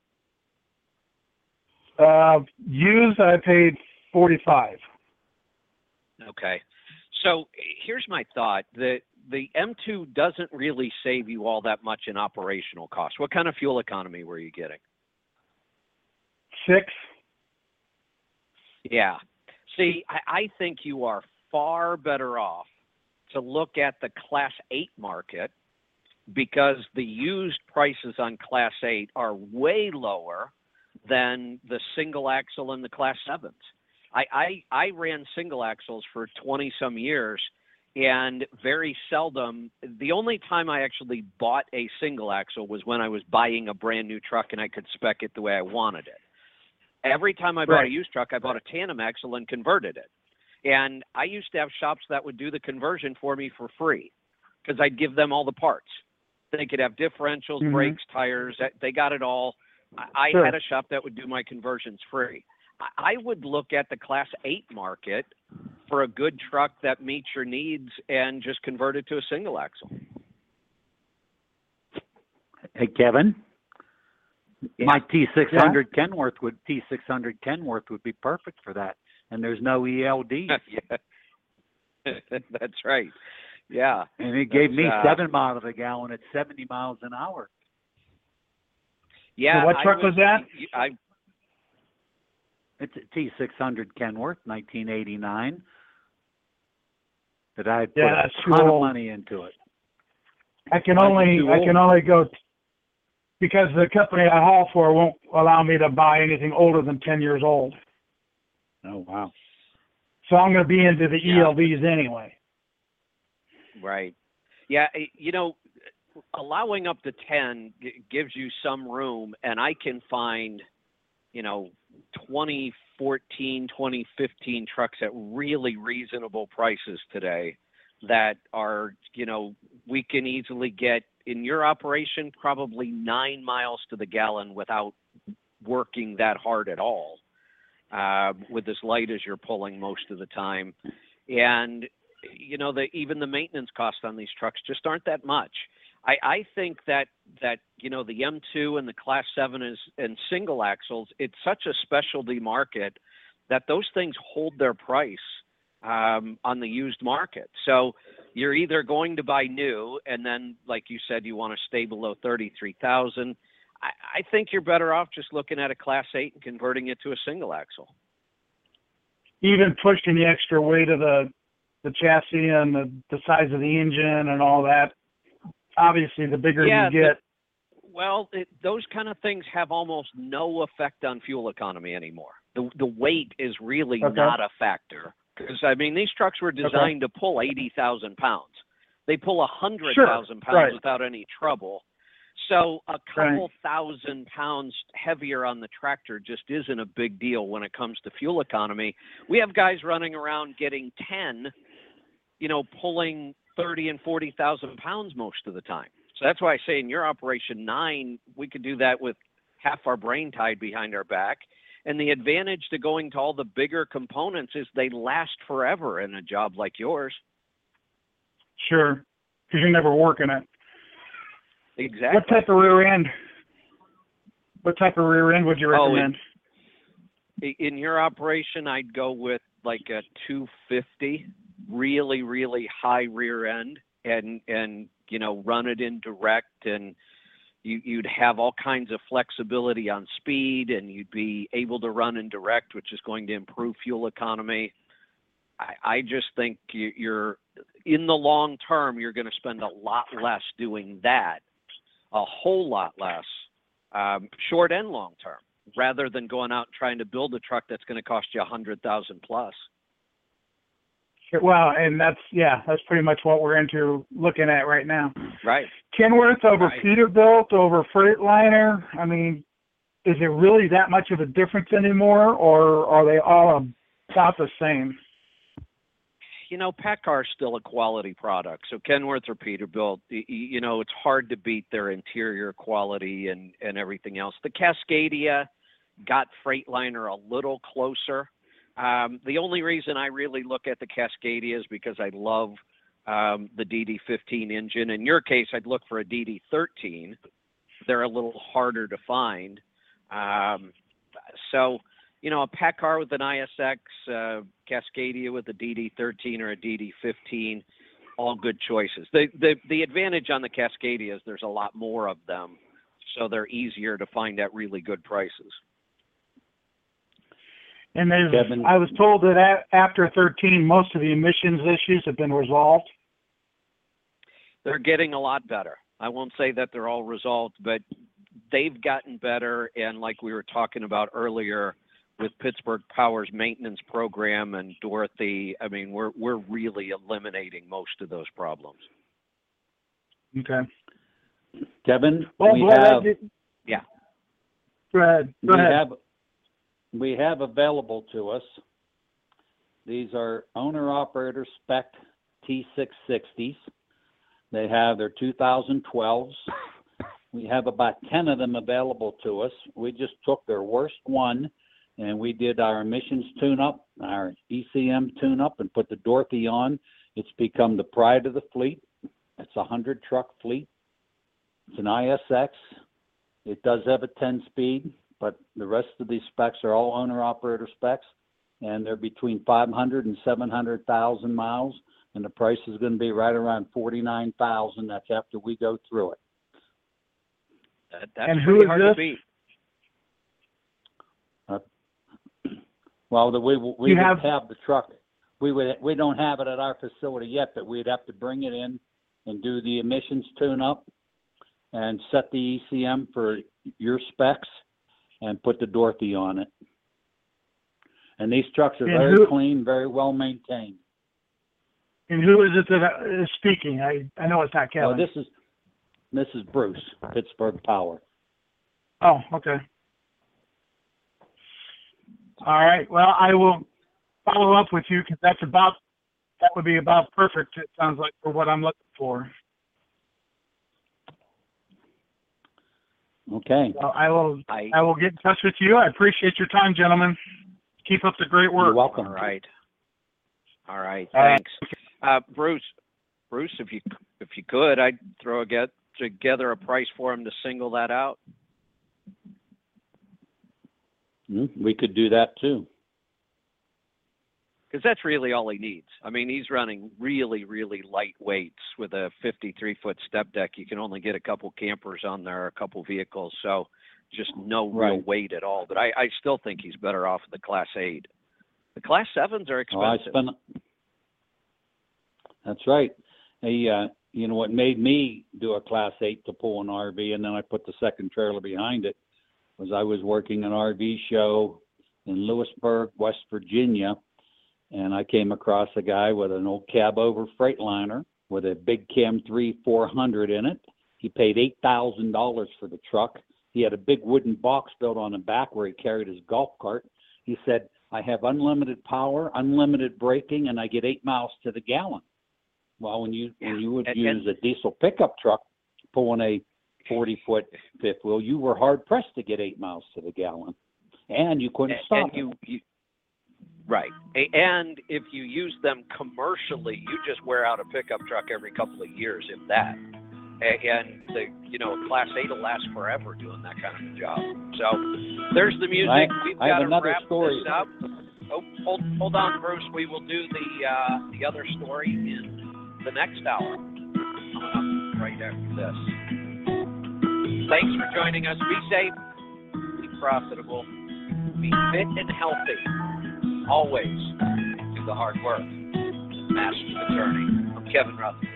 Used, I paid $45. Okay. So here's my thought. The M2 doesn't really save you all that much in operational costs. What kind of fuel economy were you getting? 6. Yeah. See, I think you are far better off to look at the Class 8 market, because the used prices on Class 8 are way lower than the single axle and the Class 7s. I ran single axles for 20-some years, and very seldom, the only time I actually bought a single axle was when I was buying a brand new truck and I could spec it the way I wanted it. Every time I bought a used truck, I bought a tandem axle and converted it. And I used to have shops that would do the conversion for me for free, because I'd give them all the parts. They could have differentials, brakes, tires. They got it all. I had a shop that would do my conversions free. I would look at the Class 8 market for a good truck that meets your needs and just convert it to a single axle. Hey, Kevin. Yeah. My T600 Kenworth would be perfect for that, and there's no ELD. Yeah. That's right. Yeah. And it gave me 7 miles a gallon at 70 miles an hour. Yeah. So what truck was that? It's a T600 Kenworth, 1989. that I put Yeah, a that's too ton of old. money into it. I can Why is it too only go because the company I haul for won't allow me to buy anything older than 10 years old. Oh, wow. So I'm going to be into the Yeah. ELVs anyway. Right. Yeah, allowing up to 10 gives you some room, and I can find, 2014, 2015 trucks at really reasonable prices today that are, we can easily get in your operation probably 9 miles to the gallon without working that hard at all, with as light as you're pulling most of the time. And, even the maintenance costs on these trucks just aren't that much. I think that the M2 and the Class 7 and single axles, it's such a specialty market that those things hold their price on the used market. So you're either going to buy new, and then, like you said, you want to stay below 33,000. I think you're better off just looking at a Class 8 and converting it to a single axle. Even pushing the extra weight of the chassis and the size of the engine and all that. Obviously, the bigger you get. Those kind of things have almost no effect on fuel economy anymore. The weight is really not a factor. Because, these trucks were designed to pull 80,000 pounds. They pull 100,000 pounds without any trouble. So a couple thousand pounds heavier on the tractor just isn't a big deal when it comes to fuel economy. We have guys running around getting 10, pulling 30 and 40,000 pounds most of the time. So that's why I say in your operation 9, we could do that with half our brain tied behind our back. And the advantage to going to all the bigger components is they last forever in a job like yours. Sure, because you're never working it. Exactly. What type of rear end would you recommend? In your operation, I'd go with like a 250, really, really high rear end, and run it in direct, and you'd have all kinds of flexibility on speed, and you'd be able to run in direct, which is going to improve fuel economy. I just think you're in the long term, you're going to spend a lot less doing that, a whole lot less, short and long term, rather than going out and trying to build a truck that's going to cost you $100,000 plus. Well, and that's pretty much what we're looking at right now. Right. Kenworth over Peterbilt over Freightliner. Is it really that much of a difference anymore, or are they all about the same? PACCAR is still a quality product. So Kenworth or Peterbilt, it's hard to beat their interior quality and everything else. The Cascadia got Freightliner a little closer. The only reason I really look at the Cascadia is because I love the DD15 engine. In your case, I'd look for a DD13. They're a little harder to find. A PACCAR with an ISX, Cascadia with a DD13 or a DD15, all good choices. The advantage on the Cascadia is there's a lot more of them, so they're easier to find at really good prices. And I was told that after 13, most of the emissions issues have been resolved. They're getting a lot better. I won't say that they're all resolved, but they've gotten better. And like we were talking about earlier with Pittsburgh Power's maintenance program and Dorothy, we're really eliminating most of those problems. Okay. Kevin, Go ahead. We have available to us, these are owner-operator spec T660s. They have their 2012s. We have about 10 of them available to us. We just took their worst one, and we did our emissions tune-up, our ECM tune-up, and put the Dorothy on. It's become the pride of the fleet. It's a 100-truck fleet. It's an ISX. It does have a 10-speed, but the rest of these specs are all owner-operator specs, and they're between 500 and 700,000 miles, and the price is going to be right around $49,000. That's after we go through it. That's and pretty who is hard this? to beat. Well, we would have the truck. we don't have it at our facility yet, but we'd have to bring it in and do the emissions tune-up and set the ECM for your specs and put the Dorothy on it. And these trucks are very clean, very well maintained. And who is it that is speaking? I know it's not Kevin. Oh, this is Bruce, Pittsburgh Power. Oh, okay. All right. Well, I will follow up with you because that would be about perfect. It sounds like for what I'm looking for. Okay. So I will get in touch with you. I appreciate your time, gentlemen. Keep up the great work. You're welcome. All right. Thanks. Bruce, if you could, I'd throw together a price for him to single that out. We could do that too. Because that's really all he needs. I mean, he's running really, really light weights with a 53-foot step deck. You can only get a couple campers on there, a couple vehicles, so just no real weight at all. But I still think he's better off with the Class 8. The Class 7s are expensive. That's right. Hey, you know what made me do a Class 8 to pull an RV, and then I put the second trailer behind it, was I was working an RV show in Lewisburg, West Virginia, and I came across a guy with an old cab-over Freightliner with a big Cam 3 400 in it. He paid $8,000 for the truck. He had a big wooden box built on the back where he carried his golf cart. He said, I have unlimited power, unlimited braking, and I get 8 miles to the gallon. Well, when you would use a diesel pickup truck pulling a 40-foot fifth wheel, you were hard-pressed to get 8 miles to the gallon. And you couldn't stop it. Right. And if you use them commercially, you just wear out a pickup truck every couple of years, if that. And a Class 8 will last forever doing that kind of a job. So there's the music. We've got to wrap this up. Oh, hold on, Bruce. We will do the other story in the next hour. Right after this. Thanks for joining us. Be safe. Be profitable. Be fit and healthy. Always do the hard work. Master Attorney. I'm Kevin Rutherford.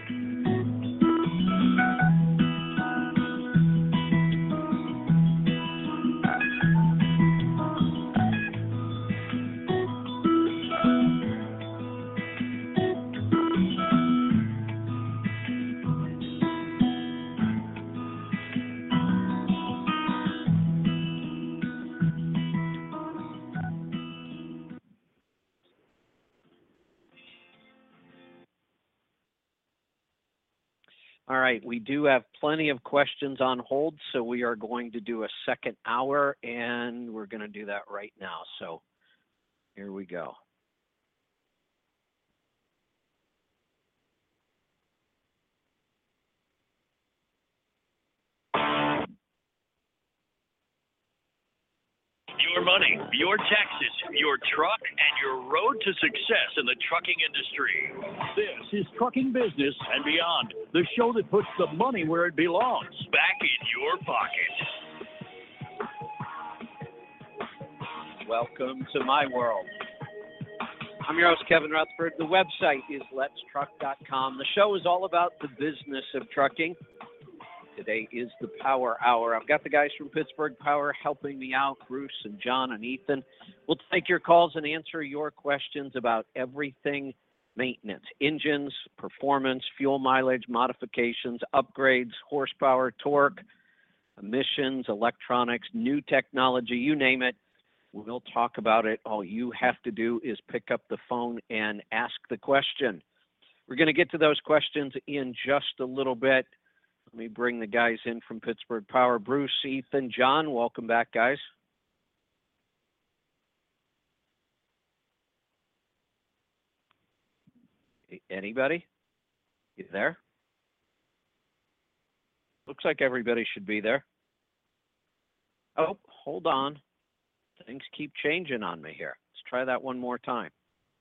All right, we do have plenty of questions on hold, so we are going to do a second hour, and we're going to do that right now. So here we go. Your money, your taxes, your truck, and your road to success in the trucking industry. This is Trucking Business and Beyond, the show that puts the money where it belongs, back in your pocket. Welcome to my world. I'm your host, Kevin Rutherford. The website is letstruck.com. The show is all about the business of trucking. Today is the Power Hour. I've got the guys from Pittsburgh Power helping me out, Bruce and John and Ethan. We'll take your calls and answer your questions about everything maintenance, engines, performance, fuel mileage, modifications, upgrades, horsepower, torque, emissions, electronics, new technology, you name it. We'll talk about it. All you have to do is pick up the phone and ask the question. We're going to get to those questions in just a little bit. Let me bring the guys in from Pittsburgh Power. Bruce, Ethan, John, welcome back, guys. Anybody? You there? Looks like everybody should be there. Oh, hold on. Things keep changing on me here. Let's try that one more time.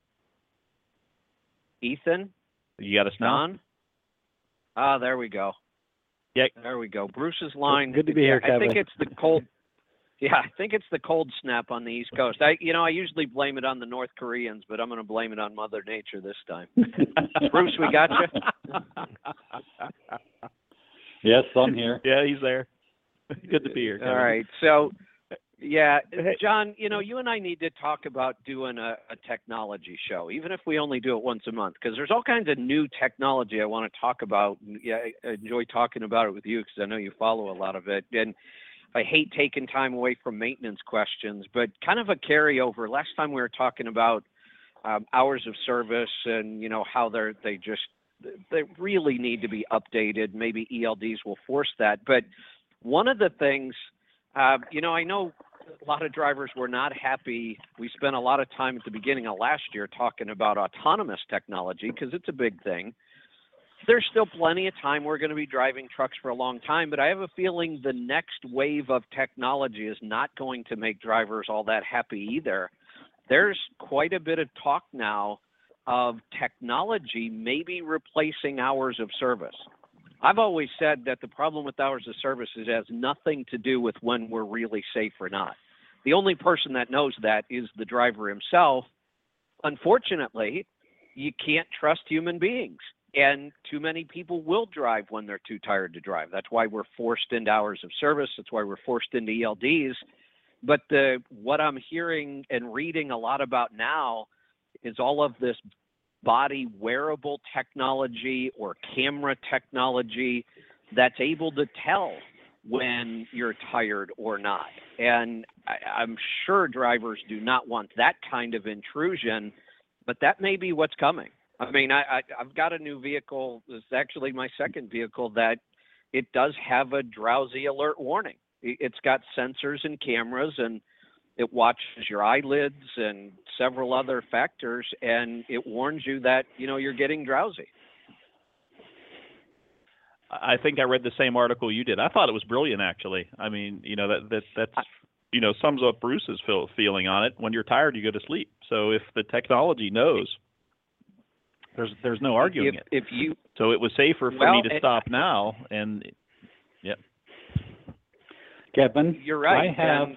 Ethan? You got us now? John? Ah, there we go. Yeah. There we go. Bruce's line. Good to be here, Kevin. I think it's the cold. Yeah, I think it's the cold snap on the East Coast. I usually blame it on the North Koreans, but I'm going to blame it on Mother Nature this time. Bruce, we got you? Yes, I'm here. Yeah, he's there. Good to be here, Kevin. All right. So, yeah, John, you and I need to talk about doing a technology show, even if we only do it once a month, because there's all kinds of new technology I want to talk about. Yeah, I enjoy talking about it with you because I know you follow a lot of it. And I hate taking time away from maintenance questions, but kind of a carryover. Last time we were talking about hours of service and, how they really need to be updated. Maybe ELDs will force that. But one of the things, I know a lot of drivers were not happy. We spent a lot of time at the beginning of last year talking about autonomous technology because it's a big thing. There's still plenty of time. We're going to be driving trucks for a long time, but I have a feeling the next wave of technology is not going to make drivers all that happy either. There's quite a bit of talk now of technology maybe replacing hours of service. I've always said that the problem with hours of service is it has nothing to do with when we're really safe or not. The only person that knows that is the driver himself. Unfortunately, you can't trust human beings. And too many people will drive when they're too tired to drive. That's why we're forced into hours of service. That's why we're forced into ELDs. But what I'm hearing and reading a lot about now is all of this body wearable technology or camera technology that's able to tell when you're tired or not. And I'm sure drivers do not want that kind of intrusion, but that may be what's coming. I mean, I've got a new vehicle. It's actually my second vehicle that it does have a drowsy alert warning. It's got sensors and cameras, and it watches your eyelids and several other factors, and it warns you that, you're getting drowsy. I think I read the same article you did. I thought it was brilliant, actually. I mean, that's sums up Bruce's feeling on it. When you're tired, you go to sleep. So if the technology knows, there's no arguing it. So it was safer for me to stop now. And yeah, Kevin, you're right.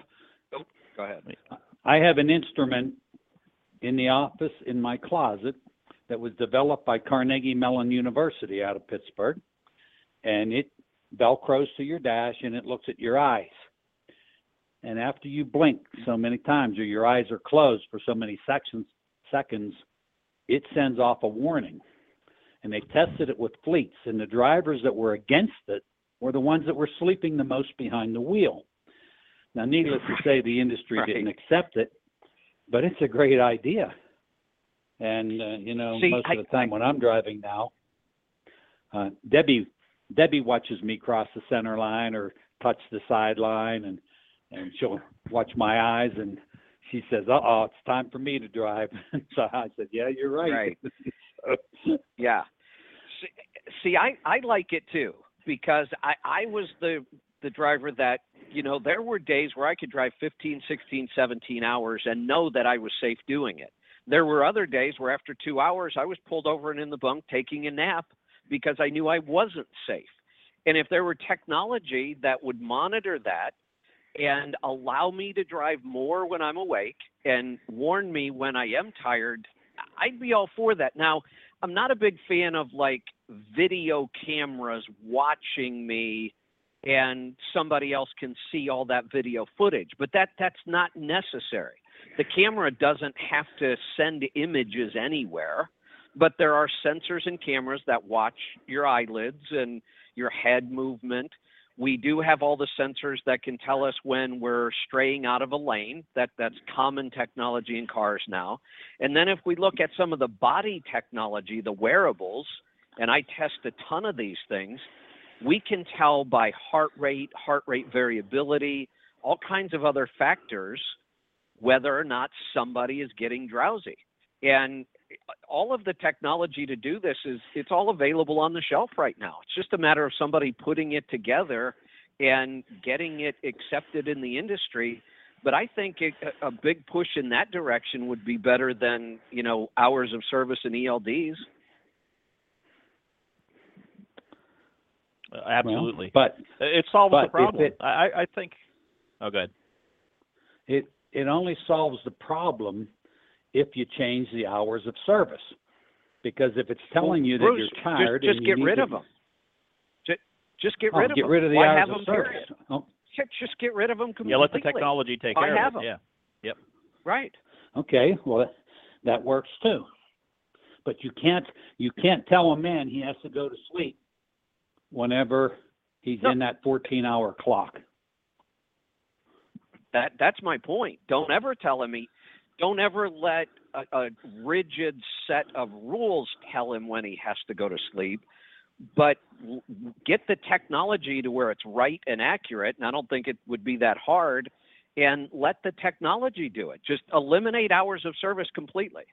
Go ahead. I have an instrument in the office in my closet that was developed by Carnegie Mellon University out of Pittsburgh, and it velcros to your dash and it looks at your eyes. And after you blink so many times or your eyes are closed for so many seconds, it sends off a warning. And they tested it with fleets, and the drivers that were against it were the ones that were sleeping the most behind the wheel. Now, needless to say, the industry didn't accept it, but it's a great idea. And, most of the time when I'm driving now, Debbie watches me cross the center line or touch the sideline, and she'll watch my eyes, and she says, it's time for me to drive. So I said, yeah, you're right. Yeah. See, I like it too, because I was the driver that, there were days where I could drive 15, 16, 17 hours and know that I was safe doing it. There were other days where after 2 hours, I was pulled over and in the bunk taking a nap because I knew I wasn't safe. And if there were technology that would monitor that and allow me to drive more when I'm awake and warn me when I am tired, I'd be all for that. Now, I'm not a big fan of video cameras watching me and somebody else can see all that video footage, but that's not necessary. The camera doesn't have to send images anywhere, but there are sensors and cameras that watch your eyelids and your head movement. We do have all the sensors that can tell us when we're straying out of a lane. That's common technology in cars now. And then if we look at some of the body technology, the wearables, and I test a ton of these things, we can tell by heart rate variability, all kinds of other factors, whether or not somebody is getting drowsy. And all of the technology to do this it's all available on the shelf right now. It's just a matter of somebody putting it together and getting it accepted in the industry. But I think a big push in that direction would be better than, hours of service and ELDs. Absolutely. Well, it solves the problem. I I think. Oh, go ahead. It only solves the problem if you change the hours of service. Because if it's telling you that Bruce, you're tired, just and you get need rid to, of them. Just get rid of get them. rid of the Why hours have of them, service. period? Oh, Just get rid of them completely. Yeah, let the technology take Why care have of it. them? Yeah. Yep. Right. okay, well that works too. But you can't tell a man he has to go to sleep whenever he's in that 14-hour clock. That's my point. Don't ever tell him don't ever let a rigid set of rules tell him when he has to go to sleep, but get the technology to where it's right and accurate, and I don't think it would be that hard, and let the technology do it. Just eliminate hours of service completely.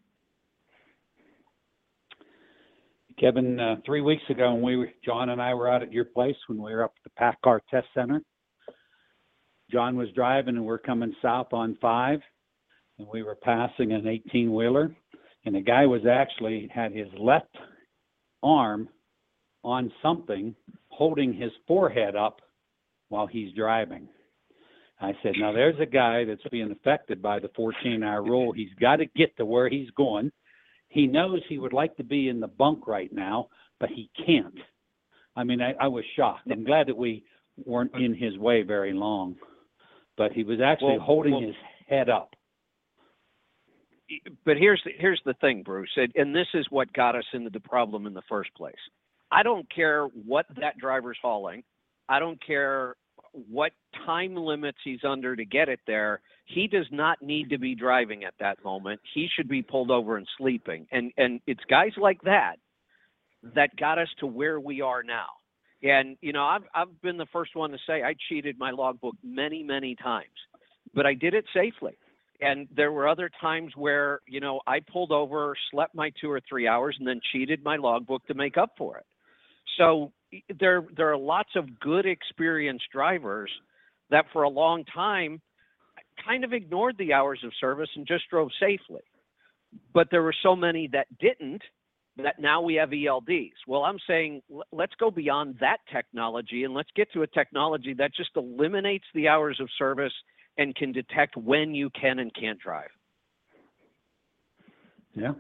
Kevin, 3 weeks ago, when John and I were out at your place when we were up at the PACCAR Test Center, John was driving and we're coming south on 5, and we were passing an 18-wheeler, and the guy was actually had his left arm on something, holding his forehead up while he's driving. I said, now there's a guy that's being affected by the 14-hour rule. He's got to get to where he's going. He knows he would like to be in the bunk right now, but he can't. I mean, I was shocked. I'm glad that we weren't in his way very long, but he was actually holding his head up. But here's the thing, Bruce, and this is what got us into the problem in the first place. I don't care what that driver's hauling. I don't care what time limits he's under to get it there. He does not need to be driving at that moment. He should be pulled over and sleeping. And it's guys like that got us to where we are now. And, you know, I've been the first one to say I cheated my logbook many, many times, but I did it safely. And there were other times where, you know, I pulled over, slept my 2 or 3 hours, and then cheated my logbook to make up for it. So there are lots of good experienced drivers that for a long time kind of ignored the hours of service and just drove safely. But there were so many that didn't, that now we have ELDs. Well, I'm saying let's go beyond that technology and let's get to a technology that just eliminates the hours of service and can detect when you can and can't drive. Yeah.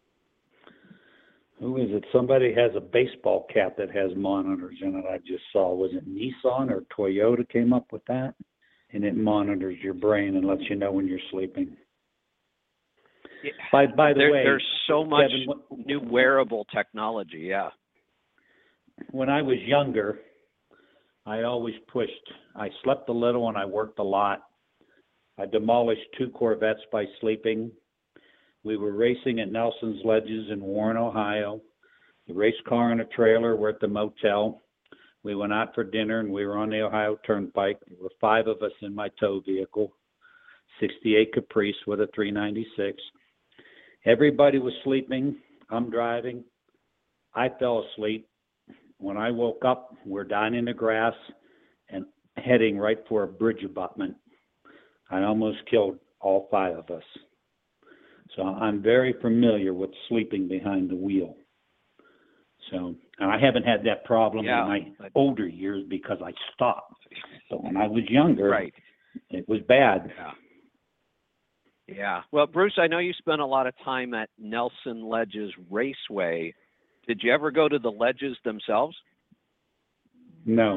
Who is it? Somebody has a baseball cap that has monitors in it. I just saw. Was it Nissan or Toyota came up with that? And it monitors your brain and lets you know when you're sleeping. Yeah. By the way, there's so much Kevin, new wearable technology. Yeah. When I was younger, I always pushed. I slept a little and I worked a lot. I demolished 2 Corvettes by sleeping. We were racing at Nelson's Ledges in Warren, Ohio. The race car and a trailer were at the motel. We went out for dinner and we were on the Ohio Turnpike. There were 5 of us in my tow vehicle, 68 Caprice with a 396. Everybody was sleeping. I'm driving. I fell asleep. When I woke up, we're down in the grass and heading right for a bridge abutment. I almost killed all 5 of us. So I'm very familiar with sleeping behind the wheel. So, and I haven't had that problem in my older years because I stopped. But when I was younger, it was bad. Yeah. Well, Bruce, I know you spent a lot of time at Nelson Ledges Raceway. Did you ever go to the ledges themselves? No.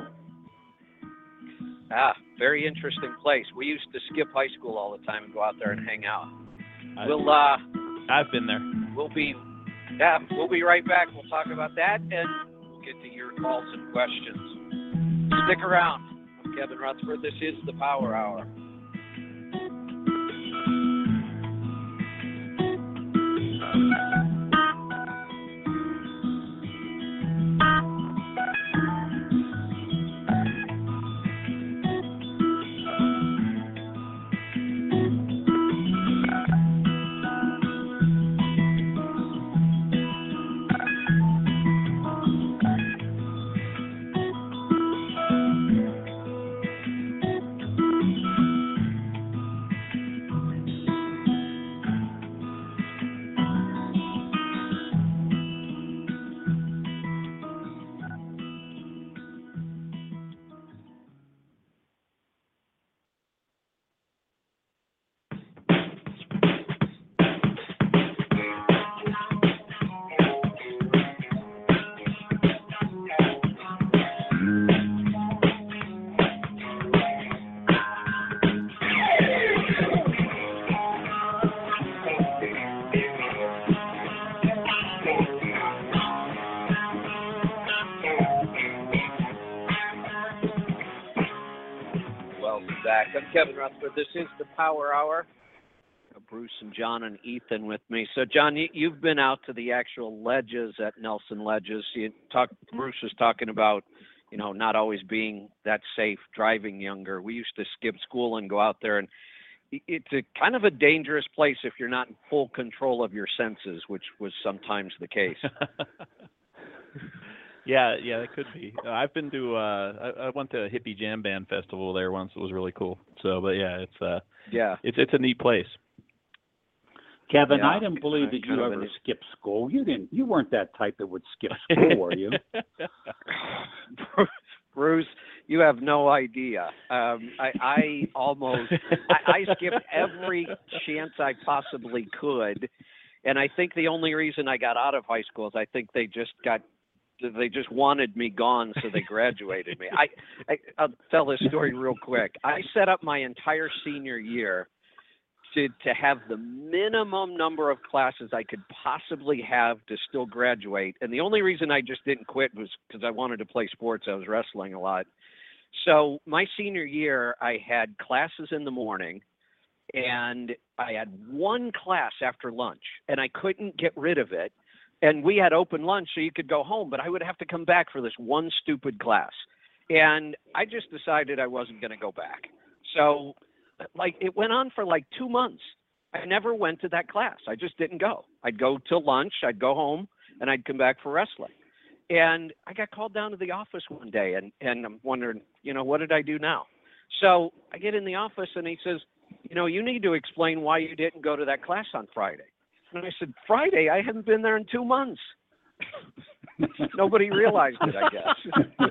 Very interesting place. We used to skip high school all the time and go out there and hang out. I've been there. We'll be right back. We'll talk about that and we'll get to your calls and questions. Stick around. I'm Kevin Rutherford. This is the Power Hour. back. I'm Kevin Rutherford. This is the Power Hour. Bruce and John and Ethan with me. So, John, you've been out to the actual ledges at Nelson Ledges. Bruce was talking about, not always being that safe driving younger. We used to skip school and go out there, and it's a kind of a dangerous place if you're not in full control of your senses, which was sometimes the case. Yeah, it could be. I've been to I went to a hippie jam band festival there once. It was really cool. So, but yeah, it's a neat place. Kevin, I didn't believe that you ever skipped school. You weren't that type that would skip school, were you? Bruce, you have no idea. I skipped every chance I possibly could, and I think the only reason I got out of high school is I think they just wanted me gone, so they graduated me. I'll tell this story real quick. I set up my entire senior year to have the minimum number of classes I could possibly have to still graduate. And the only reason I just didn't quit was because I wanted to play sports. I was wrestling a lot. So my senior year, I had classes in the morning, and I had one class after lunch, and I couldn't get rid of it. And we had open lunch, so you could go home, but I would have to come back for this one stupid class. And I just decided I wasn't going to go back. So it went on for 2 months. I never went to that class. I just didn't go. I'd go till lunch, I'd go home, and I'd come back for wrestling. And I got called down to the office one day, and I'm wondering, what did I do now? So I get in the office, and he says, you need to explain why you didn't go to that class on Friday. And I said, Friday? I haven't been there in 2 months. Nobody realized it, I guess.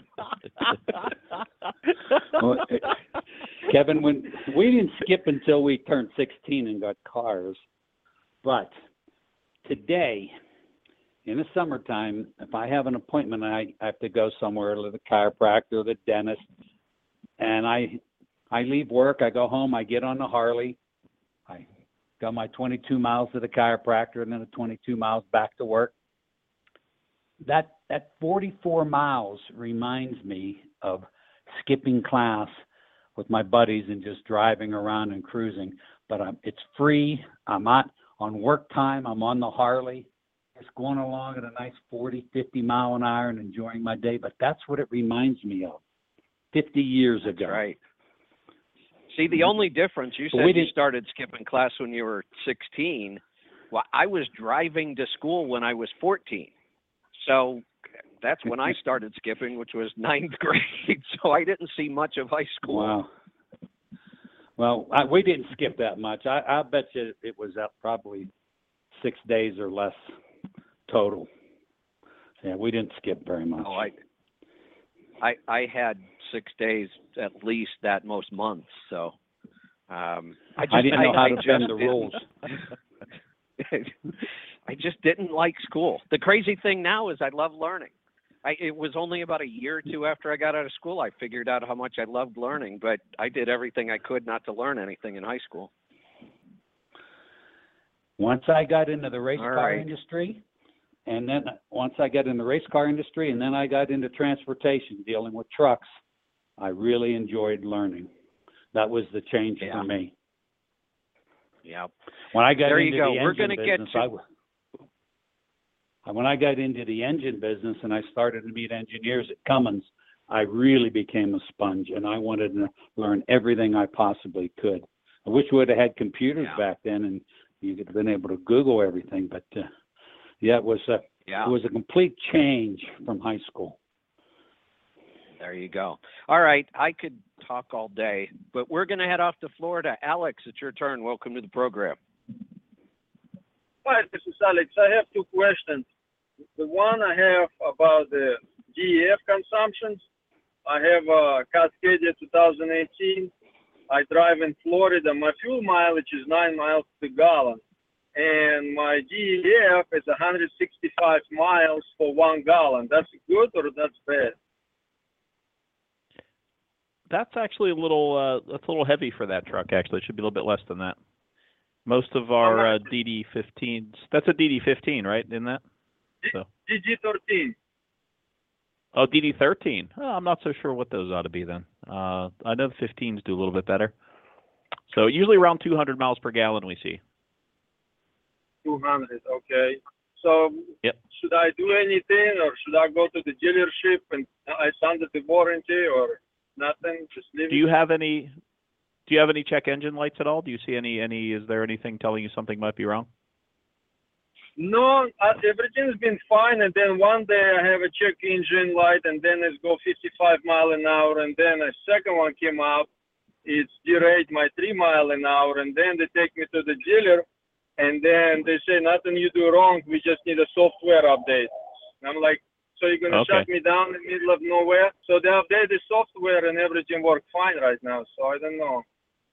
Well, Kevin, when we didn't skip until we turned 16 and got cars, but today, in the summertime, if I have an appointment, I have to go somewhere to the chiropractor or the dentist, and I leave work, I go home, I get on the Harley, I go my 22 miles to the chiropractor, and then the 22 miles back to work. That 44 miles reminds me of skipping class with my buddies and just driving around and cruising. But it's free. I'm not on work time. I'm on the Harley, just going along at a nice 40, 50 mile an hour and enjoying my day. But that's what it reminds me of 50 years ago. That's right. See, the only difference, you said you started skipping class when you were 16. Well, I was driving to school when I was 14. So that's when I started skipping, which was 9th grade. So I didn't see much of high school. Wow. Well, we didn't skip that much. I bet you it was probably 6 days or less total. Yeah, we didn't skip very much. Oh, I had 6 days at least that most months. So I didn't know how to bend the rules. I just didn't like school. The crazy thing now is I love learning. It was only about a year or two after I got out of school I figured out how much I loved learning, but I did everything I could not to learn anything in high school. Once I got into the race car industry, and then once I got in the race car industry, and then I got into transportation, dealing with trucks, I really enjoyed learning. That was the change for me. Yeah. When I got into the engine business, when I got into the engine business and I started to meet engineers at Cummins, I really became a sponge, and I wanted to learn everything I possibly could. I wish we would have had computers back then, and you could have been able to Google everything. But it was a complete change from high school. There you go. All right, I could talk all day, but we're going to head off to Florida. Alex, it's your turn. Welcome to the program. Hi, this is Alex. I have two questions. The one I have about the DEF consumptions. I have a Cascadia 2018. I drive in Florida. My fuel mileage is 9 miles per gallon, and my DEF is 165 miles for 1 gallon. That's good or that's bad? That's actually a little heavy for that truck. Actually, it should be a little bit less than that. Most of our DD15s. That's a DD15, right? In that. So. DD13. Oh, DD13. Oh, I'm not so sure what those ought to be then. I know the 15s do a little bit better. So usually around 200 miles per gallon we see. 200, okay. So Yep. should I do anything, or should I go to the dealership and I signed the warranty, or nothing? Just leave Do you have any check engine lights at all? Do you see any is there anything telling you something might be wrong? No, everything's been fine, and then one day I have a check engine light, and then it's go 55 mile an hour, and then a second one came up, it's derate my 3 mile an hour, and then they take me to the dealer, and then they say nothing you do wrong, we just need a software update. And I'm like, so you're gonna shut me down in the middle of nowhere? So they update the software and everything works fine right now, so I don't know.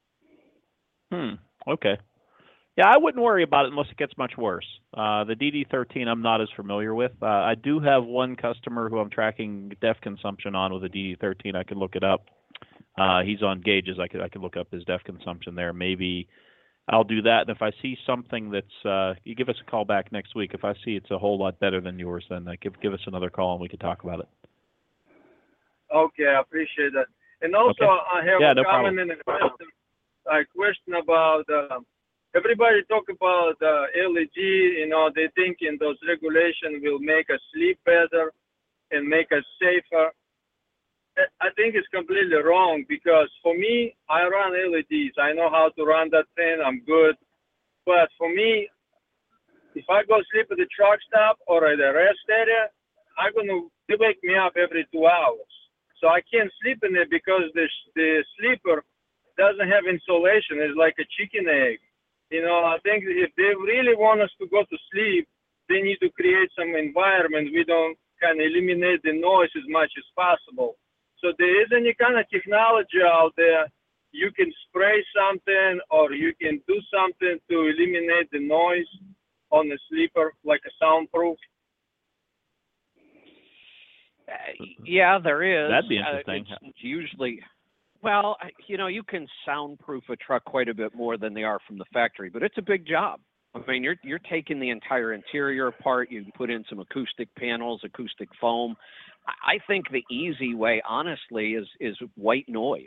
Okay. Yeah, I wouldn't worry about it unless it gets much worse. The DD13 I'm not as familiar with. I do have one customer who I'm tracking DEF consumption on with a DD13. I can look it up. He's on gauges. I could look up his DEF consumption there. Maybe I'll do that. And if I see something that's, you give us a call back next week. If I see it's a whole lot better than yours, then give us another call and we can talk about it. Okay, I appreciate that. And also, I have a comment and a question about. Everybody talk about LED, they thinking those regulations will make us sleep better and make us safer. I think it's completely wrong, because for me, I run LEDs. I know how to run that thing. I'm good. But for me, if I go sleep at the truck stop or at a rest area, they wake me up every 2 hours. So I can't sleep in it because the sleeper doesn't have insulation. It's like a chicken egg. I think if they really want us to go to sleep, they need to create some environment. We don't kind of eliminate the noise as much as possible. So there is any kind of technology out there. You can spray something or you can do something to eliminate the noise on the sleeper, like a soundproof. Yeah, there is. That'd be interesting. It's usually, well, you can soundproof a truck quite a bit more than they are from the factory, but it's a big job. I mean, you're taking the entire interior apart. You can put in some acoustic panels, acoustic foam. I think the easy way, honestly, is white noise.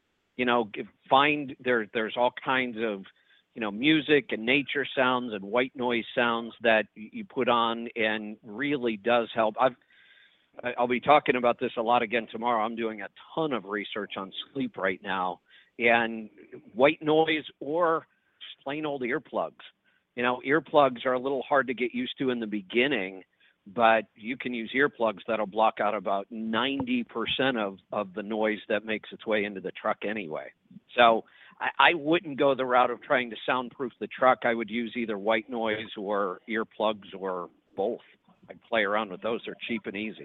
There's all kinds of, music and nature sounds and white noise sounds that you put on, and really does help. I'll be talking about this a lot again tomorrow. I'm doing a ton of research on sleep right now, and white noise or just plain old earplugs. Earplugs are a little hard to get used to in the beginning, but you can use earplugs that'll block out about 90% of the noise that makes its way into the truck anyway. So I wouldn't go the route of trying to soundproof the truck. I would use either white noise or earplugs or both. I'd play around with those. They're cheap and easy.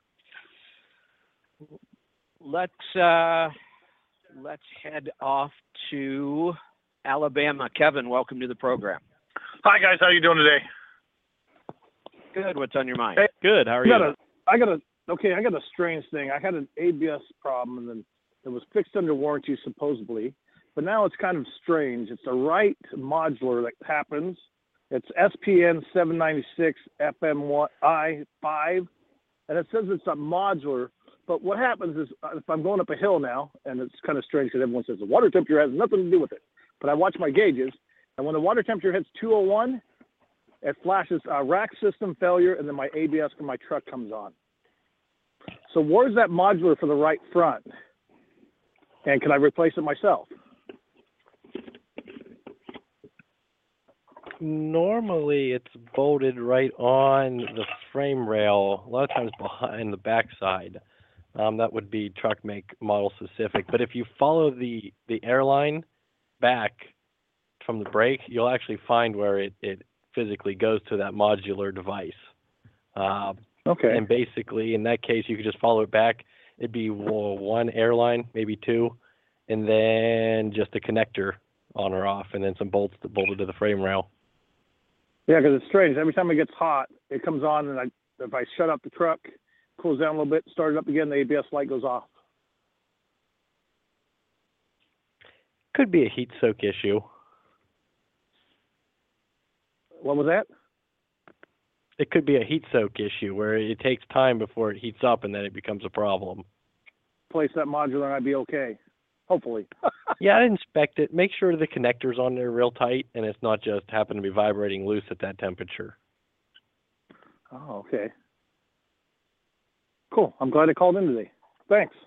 Let's head off to Alabama. Kevin, welcome to the program. Hi guys, how you doing today? Good. What's on your mind? Hey, good. How are you? I got a strange thing. I had an ABS problem, and then it was fixed under warranty supposedly, but now it's kind of strange. It's a Wright modular that happens. It's SPN 796 FMI5, and it says it's a modular. But what happens is, if I'm going up a hill now, and it's kind of strange because everyone says the water temperature has nothing to do with it, but I watch my gauges, and when the water temperature hits 201, it flashes rack system failure, and then my ABS for my truck comes on. So where's that modular for the right front? And can I replace it myself? Normally, it's bolted right on the frame rail, a lot of times behind the backside. That would be truck make model specific. But if you follow the airline back from the brake, you'll actually find where it physically goes to that modular device. Okay. And basically, in that case, you could just follow it back. It'd be one airline, maybe two, and then just a connector on or off, and then some bolts that bolted to the frame rail. Yeah, because it's strange. Every time it gets hot, it comes on, and if I shut up the truck, cools down a little bit, start it up again, the ABS light goes off. Could be a heat soak issue. What was that? it could be a heat soak issue where it takes time before it heats up and then it becomes a problem. Place that modular and I'd be okay. Hopefully. Yeah, I'd inspect it. Make sure the connector's on there real tight and it's not just happen to be vibrating loose at that temperature. Oh, okay. Cool. I'm glad I called in today. Thanks.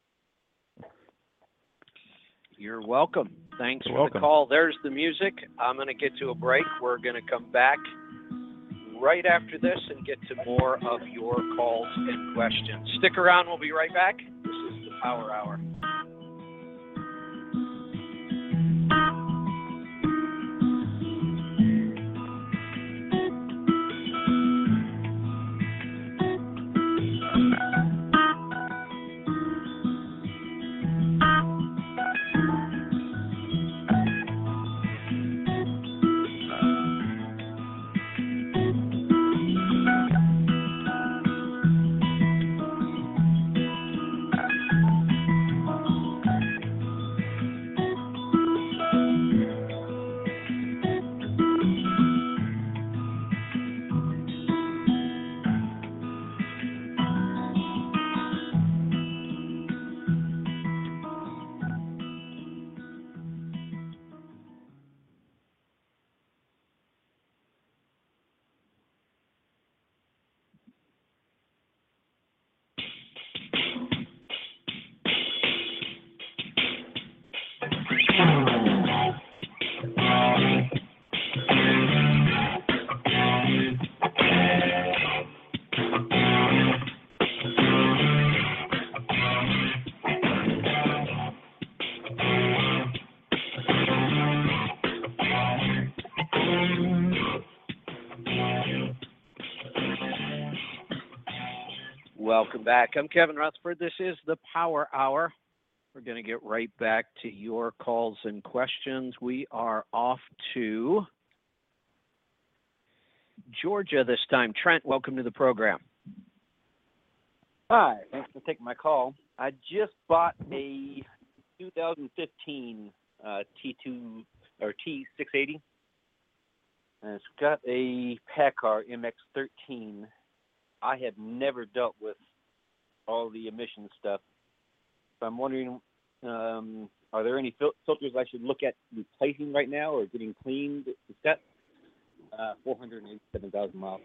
You're welcome. Thanks You're for welcome. the call. There's the music. I'm going to get to a break. We're going to come back right after this and get to more of your calls and questions. Stick around. We'll be right back. This is the Power Hour. Welcome back. I'm Kevin Rutherford. This is the Power Hour. We're going to get right back to your calls and questions. We are off to Georgia this time. Trent, welcome to the program. Hi, thanks for taking my call. I just bought a 2015 T2 or T680, and it's got a PACCAR MX-13. I have never dealt with all the emission stuff, so I'm wondering, are there any filters I should look at replacing right now or getting cleaned? It's got 487,000 miles.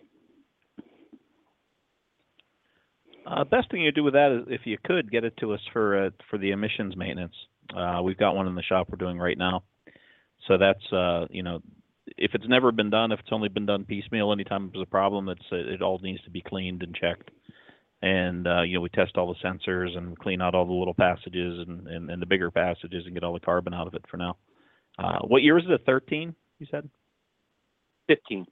Best thing you do with that is, if you could, get it to us for the emissions maintenance. We've got one in the shop we're doing right now. So that's if it's never been done, if it's only been done piecemeal, anytime there's a problem, it all needs to be cleaned and checked. And we test all the sensors and clean out all the little passages and the bigger passages and get all the carbon out of it for now. What year is it? 13? You said 15.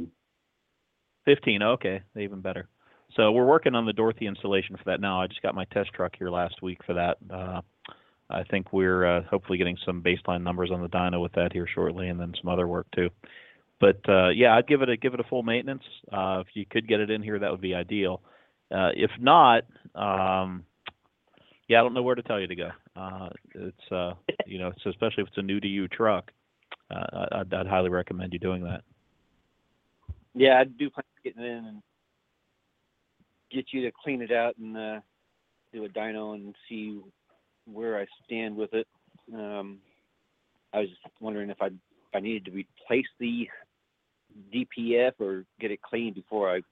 15. Okay, even better. So we're working on the Dorothy installation for that now. I just got my test truck here last week for that. I think we're hopefully getting some baseline numbers on the dyno with that here shortly, and then some other work too. But yeah, I'd give it a full maintenance. If you could get it in here, that would be ideal. If not, I don't know where to tell you to go. It's it's especially if it's a new to you truck, I'd highly recommend you doing that. Yeah, I do plan on getting it in and get you to clean it out and do a dyno and see where I stand with it. I was just wondering if I needed to replace the DPF or get it cleaned before I.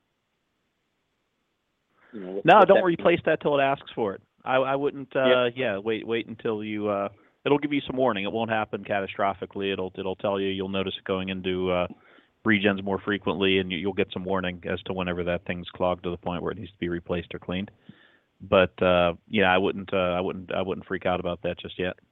No, don't replace that till it asks for it. I wouldn't. Wait until you. It'll give you some warning. It won't happen catastrophically. It'll tell you. You'll notice it going into regens more frequently, and you'll get some warning as to whenever that thing's clogged to the point where it needs to be replaced or cleaned. But I wouldn't freak out about that just yet.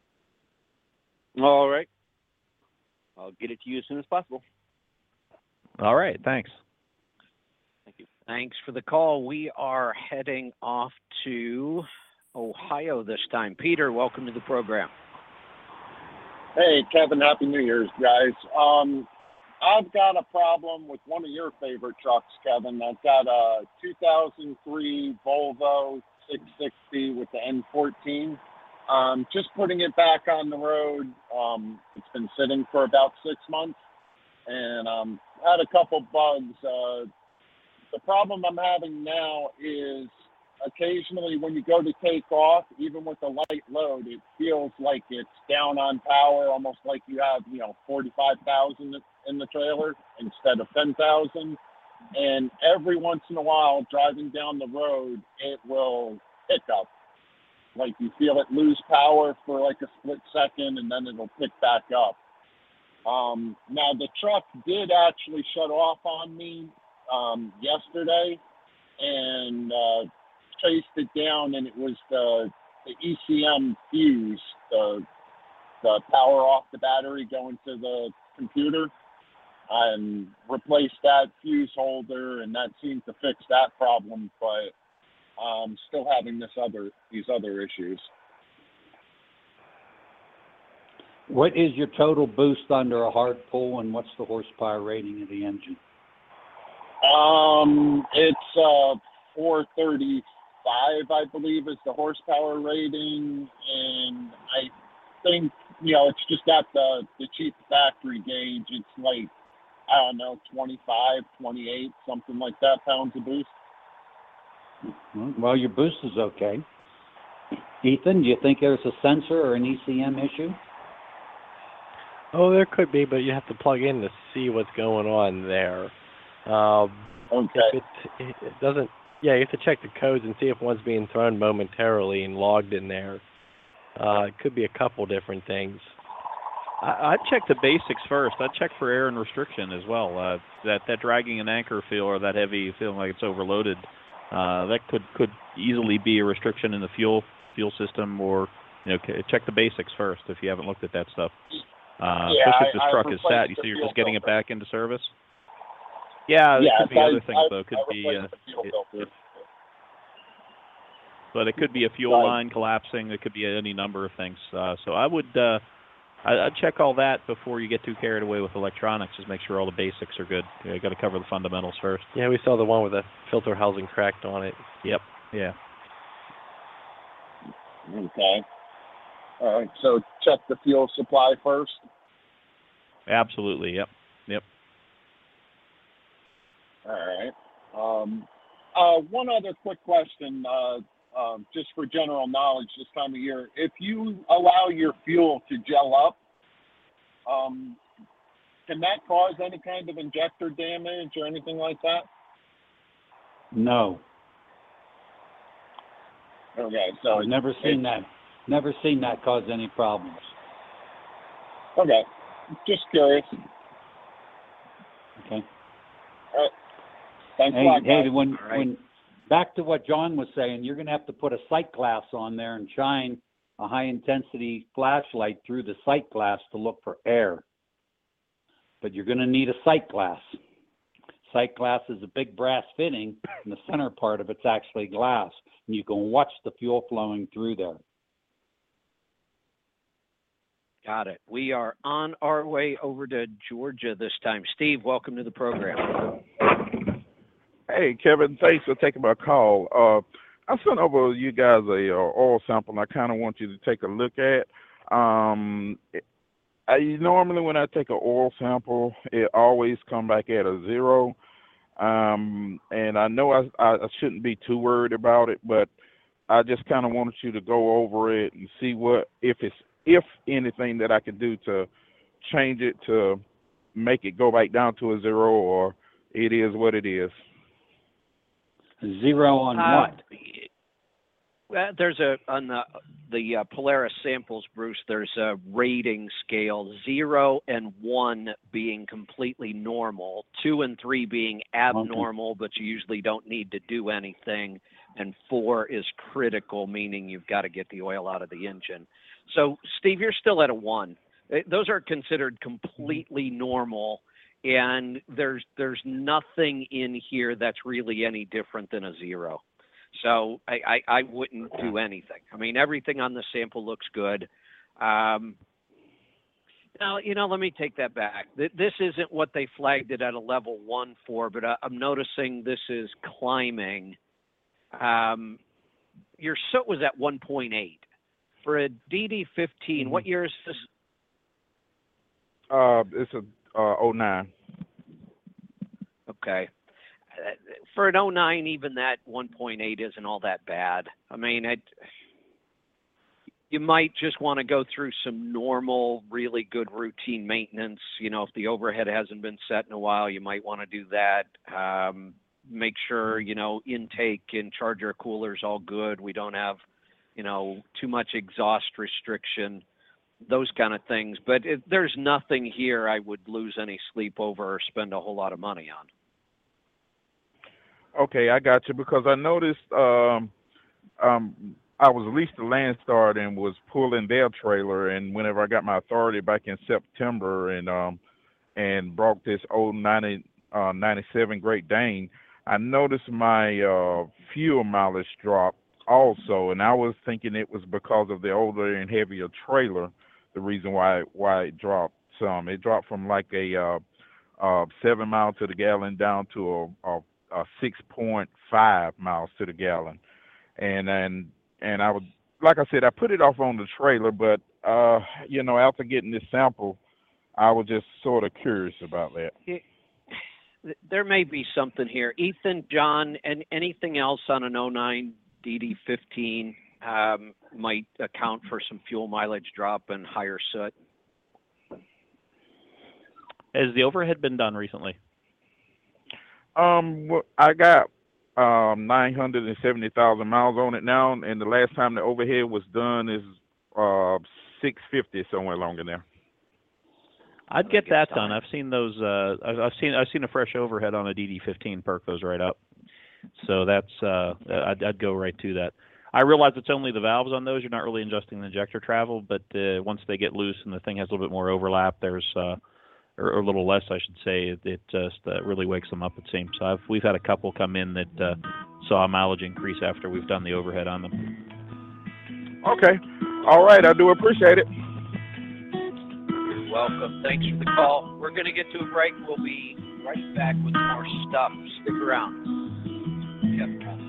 All right, I'll get it to you as soon as possible. All right, thanks. Thank you. Thanks for the call. We are heading off to Ohio this time. Peter, welcome to the program. Hey, Kevin, Happy New Year's, guys. I've got a problem with one of your favorite trucks, Kevin. I've got a 2003 Volvo 660 with the N14. Just putting it back on the road. It's been sitting for about 6 months, and had a couple bugs. The problem I'm having now is occasionally when you go to take off, even with a light load, it feels like it's down on power, almost like you have, 45,000 in the trailer instead of 10,000. And every once in a while, driving down the road, it will pick up. Like you feel it lose power for like a split second, and then it'll pick back up. Now the truck did actually shut off on me yesterday, and chased it down, and it was the ECM fuse, the power off the battery going to the computer, and replaced that fuse holder, and that seemed to fix that problem, but still having these other issues. What is your total boost under a hard pull, and what's the horsepower rating of the engine? It's 435, I believe, is the horsepower rating, and I think, it's just got the cheap factory gauge. It's like, I don't know, 25, 28, something like that pounds of boost. Well, your boost is okay. Ethan, do you think there's a sensor or an ECM issue? Oh, there could be, but you have to plug in to see what's going on there. Okay. If it doesn't, you have to check the codes and see if one's being thrown momentarily and logged in there. It could be a couple different things. I'd check the basics first. I'd check for air and restriction as well. That dragging an anchor feel, or that heavy feeling like it's overloaded, that could easily be a restriction in the fuel system, or check the basics first if you haven't looked at that stuff. Especially if this truck is sat. You say you're just getting it back into service. Yeah, there could be other things though. Could be, but it could be a fuel line collapsing. It could be any number of things. So I would. I'd check all that before you get too carried away with electronics. Just make sure all the basics are good. You got to cover the fundamentals first. Yeah, we saw the one with the filter housing cracked on it. Yep. Yeah. Okay. All right. So check the fuel supply first. Absolutely. Yep. All right. One other quick question, just for general knowledge this time of year. If you allow your fuel to gel up, can that cause any kind of injector damage or anything like that? No. Okay, so I've never seen that. Never seen that cause any problems. Okay, just curious. Okay. All right. Thanks a lot, guys. When back to what John was saying, you're going to have to put a sight glass on there and shine a high-intensity flashlight through the sight glass to look for air. But you're going to need a sight glass. Sight glass is a big brass fitting, and the center part of it's actually glass, and you can watch the fuel flowing through there. Got it. We are on our way over to Georgia this time. Steve, welcome to the program. Hey, Kevin, thanks for taking my call. I sent over you guys a oil sample, and I kind of want you to take a look at. Normally when I take an oil sample, it always come back at a 0. And I know I shouldn't be too worried about it, but I just kind of wanted you to go over it and see if anything that I can do to change it to make it go back down to a 0, or it is what it is. 0 on what? Well, there's on the Polaris samples, Bruce, there's a rating scale, 0 and 1 being completely normal, 2 and 3 being abnormal, but you usually don't need to do anything, and 4 is critical, meaning you've got to get the oil out of the engine. So, Steve, you're still at a 1. Those are considered completely normal, and there's nothing in here that's really any different than a 0. So I wouldn't do anything. I mean, everything on the sample looks good. Now, let me take that back. This isn't what they flagged it at a level 1 for, but I'm noticing this is climbing. Your soot was at 1.8. For a DD15, what year is this? It's a 09. Okay. for an '09, even that 1.8 isn't all that bad. I mean, you might just want to go through some normal, really good routine maintenance. You know, if the overhead hasn't been set in a while, you might want to do that. Make sure, you know, intake and charger cooler's all good. We don't have, you know, too much exhaust restriction, those kind of things. But there's nothing here I would lose any sleep over or spend a whole lot of money on. Okay, I got you, because I noticed I was leased to Landstar and was pulling their trailer, and whenever I got my authority back in September and brought this old 97 Great Dane, I noticed my fuel mileage drop also, and I was thinking it was because of the older and heavier trailer, the reason why it dropped some. It dropped from like a 7 miles to the gallon down to a 6.5 miles to the gallon, and I would, like I said, I put it off on the trailer, but you know, after getting this sample, I was just sort of curious about that. There may be something here. Ethan, John, and anything else on an '09 DD15 might account for some fuel mileage drop and higher soot. Has the overhead been done recently? Well, I got 970,000 miles on it now, and the last time the overhead was done is 650, somewhere along in there. I'd get that done. I've seen those. I've seen a fresh overhead on a DD15 perk those right up. So that's I'd go right to that. I realize it's only the valves on those. You're not really adjusting the injector travel, but once they get loose and the thing has a little bit more overlap, there's or a little less, I should say, it just really wakes them up, it seems. So we've had a couple come in that saw a mileage increase after we've done the overhead on them. Okay. All right. I do appreciate it. You're welcome. Thanks for the call. We're going to get to a break. We'll be right back with more stuff. Stick around. Kevin Rutherford.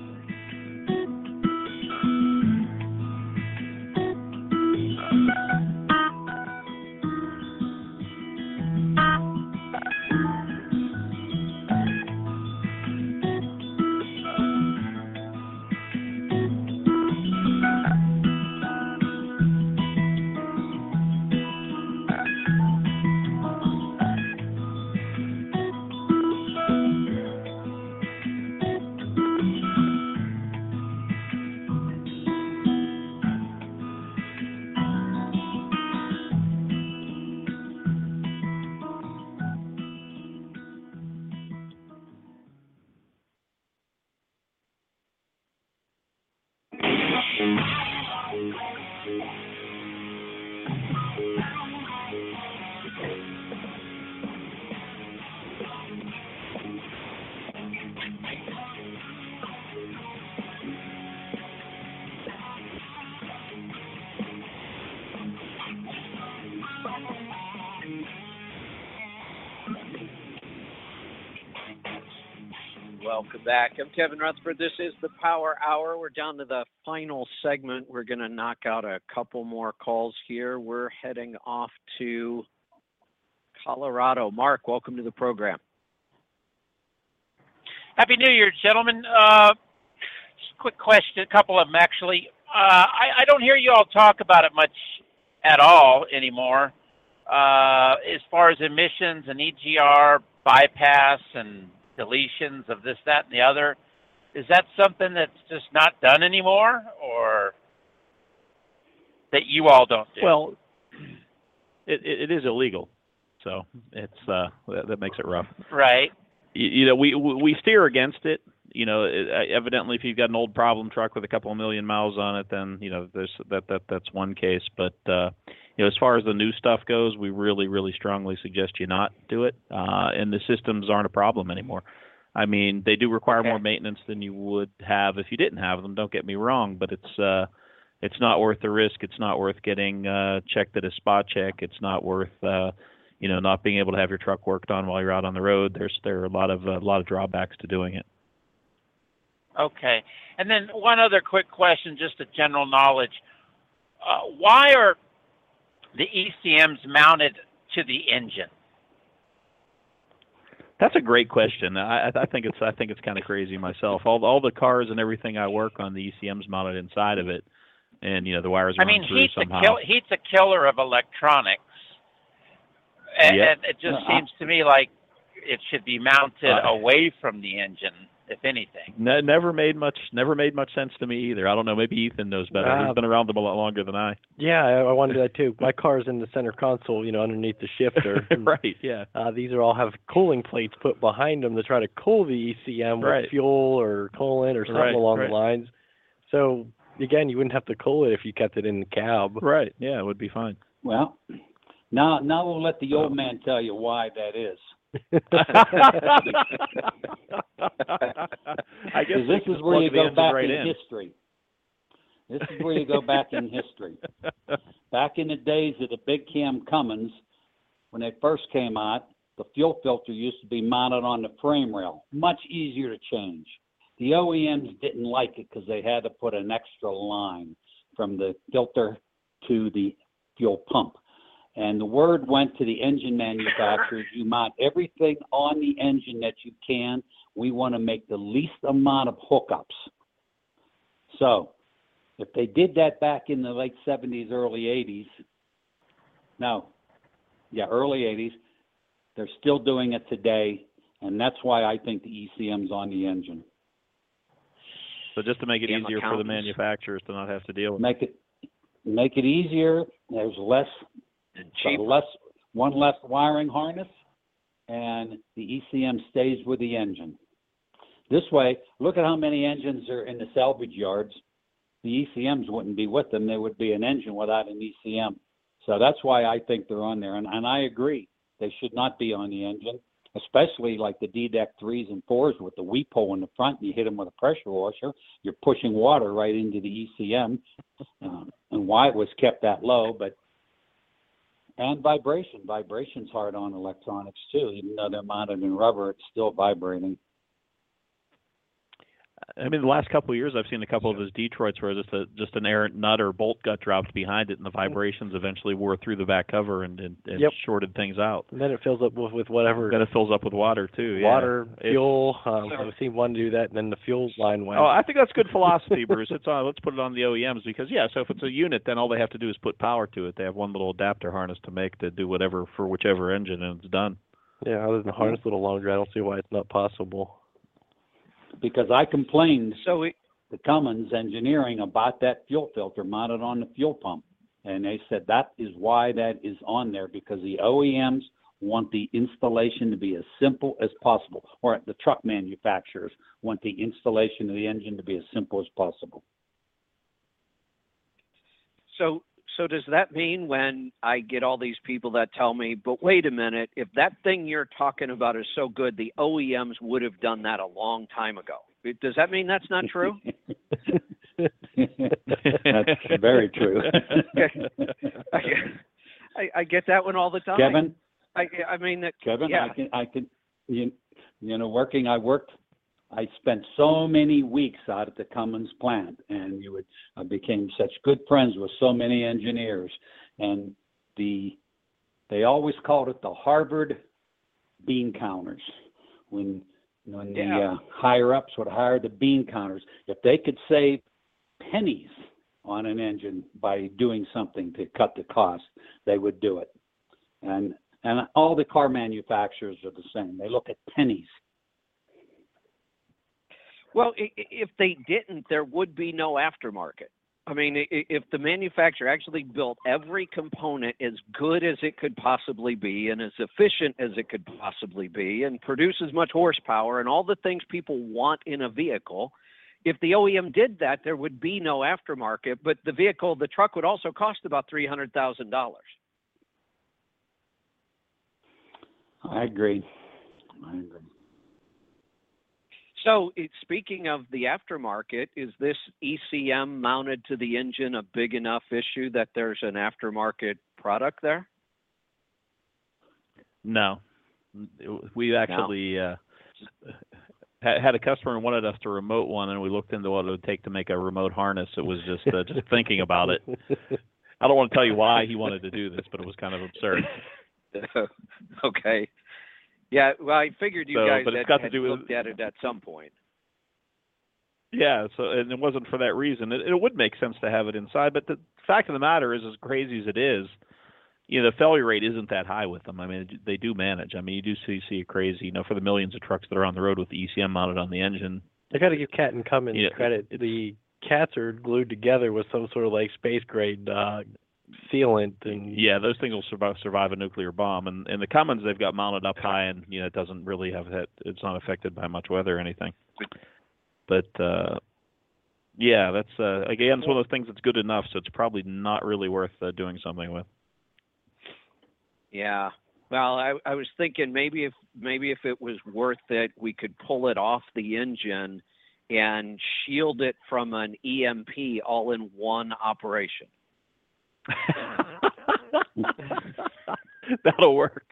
Welcome back. I'm Kevin Rutherford. This is the Power Hour. We're down to the final segment. We're going to knock out a couple more calls here. We're heading off to Colorado. Mark, welcome to the program. Happy New Year, gentlemen. Just a quick question, a couple of them actually. I don't hear you all talk about it much at all anymore. As far as emissions and EGR bypass and deletions of this, that, and the other, is that something that's just not done anymore, or that you all don't do? Well, it is illegal, so it's that makes it rough. Right. You know, we steer against it. You know, evidently, if you've got an old problem truck with a couple of million miles on it, then you know there's that's one case. But you know, as far as the new stuff goes, we really strongly suggest you not do it. And the systems aren't a problem anymore. I mean, they do require more maintenance than you would have if you didn't have them. Don't get me wrong, but it's not worth the risk. It's not worth getting checked at a spot check. It's not worth you know, not being able to have your truck worked on while you're out on the road. There are a lot of drawbacks to doing it. Okay. And then one other quick question, just a general knowledge. Why are the ECMs mounted to the engine? That's a great question. I think it's kind of crazy myself. All the cars and everything I work on, the ECM's mounted inside of it, and the wires are run through somehow. Heat's a killer of electronics, and it just seems to me like it should be mounted away from the engine, if anything. Never made much sense to me either. I don't know. Maybe Ethan knows better. He's been around them a lot longer than I. Yeah, I wondered that too. My car's in the center console, underneath the shifter. Right. Yeah. These are all have cooling plates put behind them to try to cool the ECM with fuel or coolant or something along the lines. So again, you wouldn't have to cool it if you kept it in the cab. Right. Yeah, it would be fine. Well, now we'll let the old man tell you why that is. I guess this is where you go back in history. This is where you go back in history. Back in the days of the big cam Cummins, when they first came out, the fuel filter used to be mounted on the frame rail. Much easier to change. The OEMs didn't like it because they had to put an extra line from the filter to the fuel pump. And the word went to the engine manufacturers, you mount everything on the engine that you can. We want to make the least amount of hookups. So if they did that back in the late 70s, early 80s, early 80s, they're still doing it today. And that's why I think the ECM's on the engine. So just to make it easier for the manufacturers to not have to deal with it. Make it easier. There's one less wiring harness, and the ECM stays with the engine. This way, look at how many engines are in the salvage yards. The ECMs wouldn't be with them. There would be an engine without an ECM. So that's why I think they're on there. And I agree. They should not be on the engine, especially like the DDEC 3s and 4s with the weep hole in the front. You hit them with a pressure washer. You're pushing water right into the ECM. And why it was kept that low, and vibration. Vibration's hard on electronics too. Even though they're mounted in rubber, it's still vibrating. I mean, the last couple of years, I've seen a couple of those Detroits where just an errant nut or bolt got dropped behind it, and the vibrations eventually wore through the back cover and shorted things out. And then it fills up with whatever. Then it fills up with water too. Water, fuel. I've seen one do that, and then the fuel line went. Oh, I think that's good philosophy, Bruce. It's let's put it on the OEMs because so if it's a unit, then all they have to do is put power to it. They have one little adapter harness to do whatever for whichever engine, and it's done. Yeah, other than the harness a little longer, I don't see why it's not possible. Because I complained to Cummins Engineering about that fuel filter mounted on the fuel pump. And they said that is why that is on there, because the OEMs want the installation to be as simple as possible, or the truck manufacturers want the installation of the engine to be as simple as possible. So does that mean when I get all these people that tell me, but wait a minute, if that thing you're talking about is so good, the OEMs would have done that a long time ago? Does that mean that's not true? That's very true. I get that one all the time. Kevin? I mean that. Kevin, yeah. I spent so many weeks out at the Cummins plant, and I became such good friends with so many engineers. And they always called it the Harvard bean counters. When the higher ups would hire the bean counters, if they could save pennies on an engine by doing something to cut the cost, they would do it. And all the car manufacturers are the same. They look at pennies. Well, if they didn't, there would be no aftermarket. I mean, if the manufacturer actually built every component as good as it could possibly be and as efficient as it could possibly be and produce as much horsepower and all the things people want in a vehicle, if the OEM did that, there would be no aftermarket, but the truck would also cost about $300,000. I agree. So, speaking of the aftermarket, is this ECM mounted to the engine a big enough issue that there's an aftermarket product there? No. We actually had a customer who wanted us to remote one, and we looked into what it would take to make a remote harness. It was just thinking about it. I don't want to tell you why he wanted to do this, but it was kind of absurd. Okay. Yeah, well, I figured you So, guys but it's got to had do with looked at it at some point. Yeah, so and it wasn't for that reason. It would make sense to have it inside, but the fact of the matter is, as crazy as it is, the failure rate isn't that high with them. I mean, they do manage. I mean, you do see a crazy, for the millions of trucks that are on the road with the ECM mounted on the engine. I got to give Cat and Cummins credit. The cats are glued together with some sort of like space grade sealant, and yeah, those things will survive a nuclear bomb. And the Cummins they've got mounted up high, and it doesn't really have that. It's not affected by much weather or anything. But yeah, that's again, it's one of those things that's good enough, so it's probably not really worth doing something with. Yeah. Well, I was thinking maybe if it was worth it, we could pull it off the engine and shield it from an EMP all in one operation. That'll work.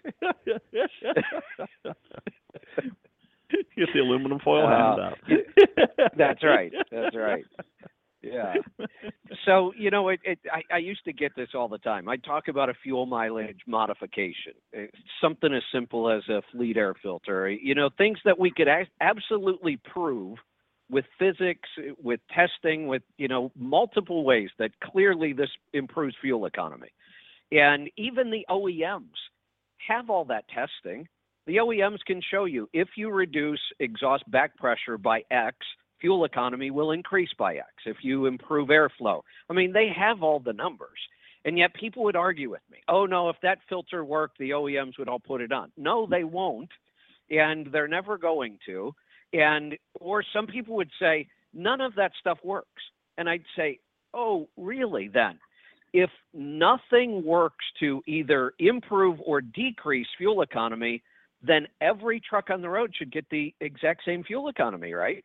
Get the aluminum foil hand out. That's right. That's right. Yeah. So, I used to get this all the time. I'd talk about a fuel mileage modification, something as simple as a fleet air filter, things that we could absolutely prove with physics, with testing, with, multiple ways that clearly this improves fuel economy. And even the OEMs have all that testing. The OEMs can show you if you reduce exhaust back pressure by X, fuel economy will increase by X. If you improve airflow, I mean, they have all the numbers. And yet people would argue with me, oh, no, if that filter worked, the OEMs would all put it on. No, they won't, and they're never going to. Or some people would say, none of that stuff works. And I'd say, oh, really then? If nothing works to either improve or decrease fuel economy, then every truck on the road should get the exact same fuel economy, right?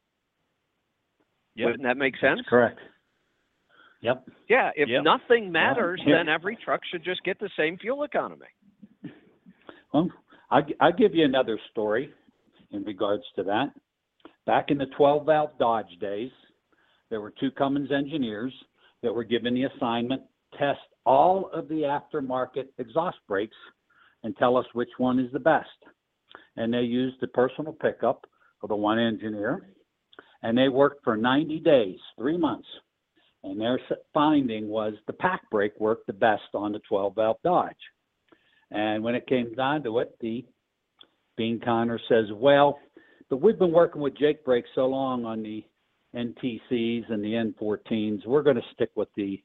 Yep. Wouldn't that make sense? That's correct. Yep. Yeah, if nothing matters, Yeah. then every truck should just get the same fuel economy. Well, I'll give you another story in regards to that. Back in the 12-valve Dodge days, there were two Cummins engineers that were given the assignment, test all of the aftermarket exhaust brakes and tell us which one is the best. And they used the personal pickup of the one engineer, and they worked for 90 days, 3 months. And their finding was the pack brake worked the best on the 12-valve Dodge. And when it came down to it, the Bean Conner says, well, but we've been working with Jake brakes so long on the NTCs and the N14s, we're going to stick with the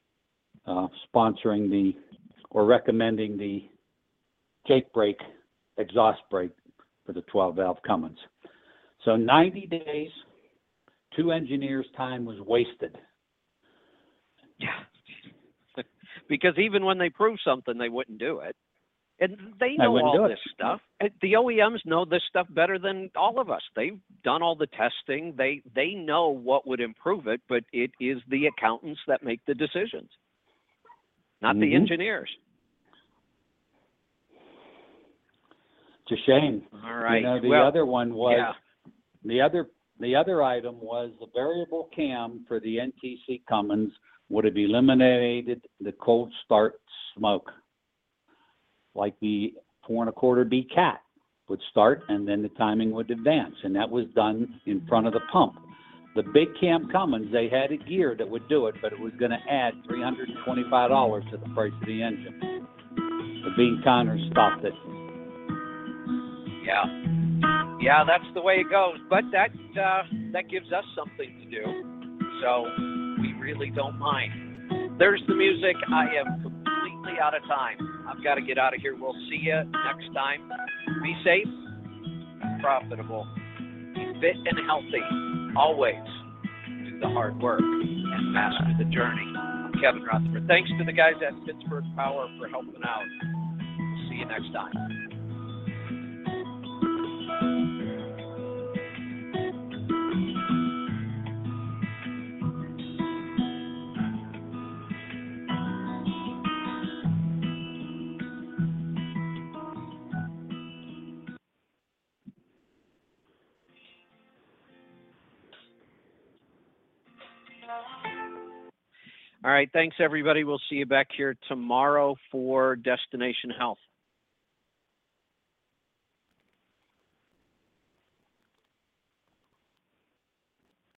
recommending the Jake brake exhaust brake for the 12-valve Cummins. So 90 days, two engineers' time was wasted. Yeah. Because even when they prove something, they wouldn't do it. And they know all this stuff. The OEMs know this stuff better than all of us. They've done all the testing. They know what would improve it, but it is the accountants that make the decisions, not the engineers. It's a shame. All right. The other one was the other item was the variable cam for the NTC Cummins would have eliminated the cold start smoke, like the 4 1/4B Cat would start and then the timing would advance, and that was done in front of the pump. The big cam Cummins, they had a gear that would do it, but it was going to add $325 to the price of the engine. The Bean Conner stopped it. Yeah, that's the way it goes. But that gives us something to do, so we really don't mind. There's the music. I am completely out of time. I've got to get out of here. We'll see you next time. Be safe, profitable, be fit and healthy. Always do the hard work and master the journey. I'm Kevin Rutherford. Thanks to the guys at Pittsburgh Power for helping out. We'll see you next time. All right. Thanks, everybody. We'll see you back here tomorrow for Destination Health.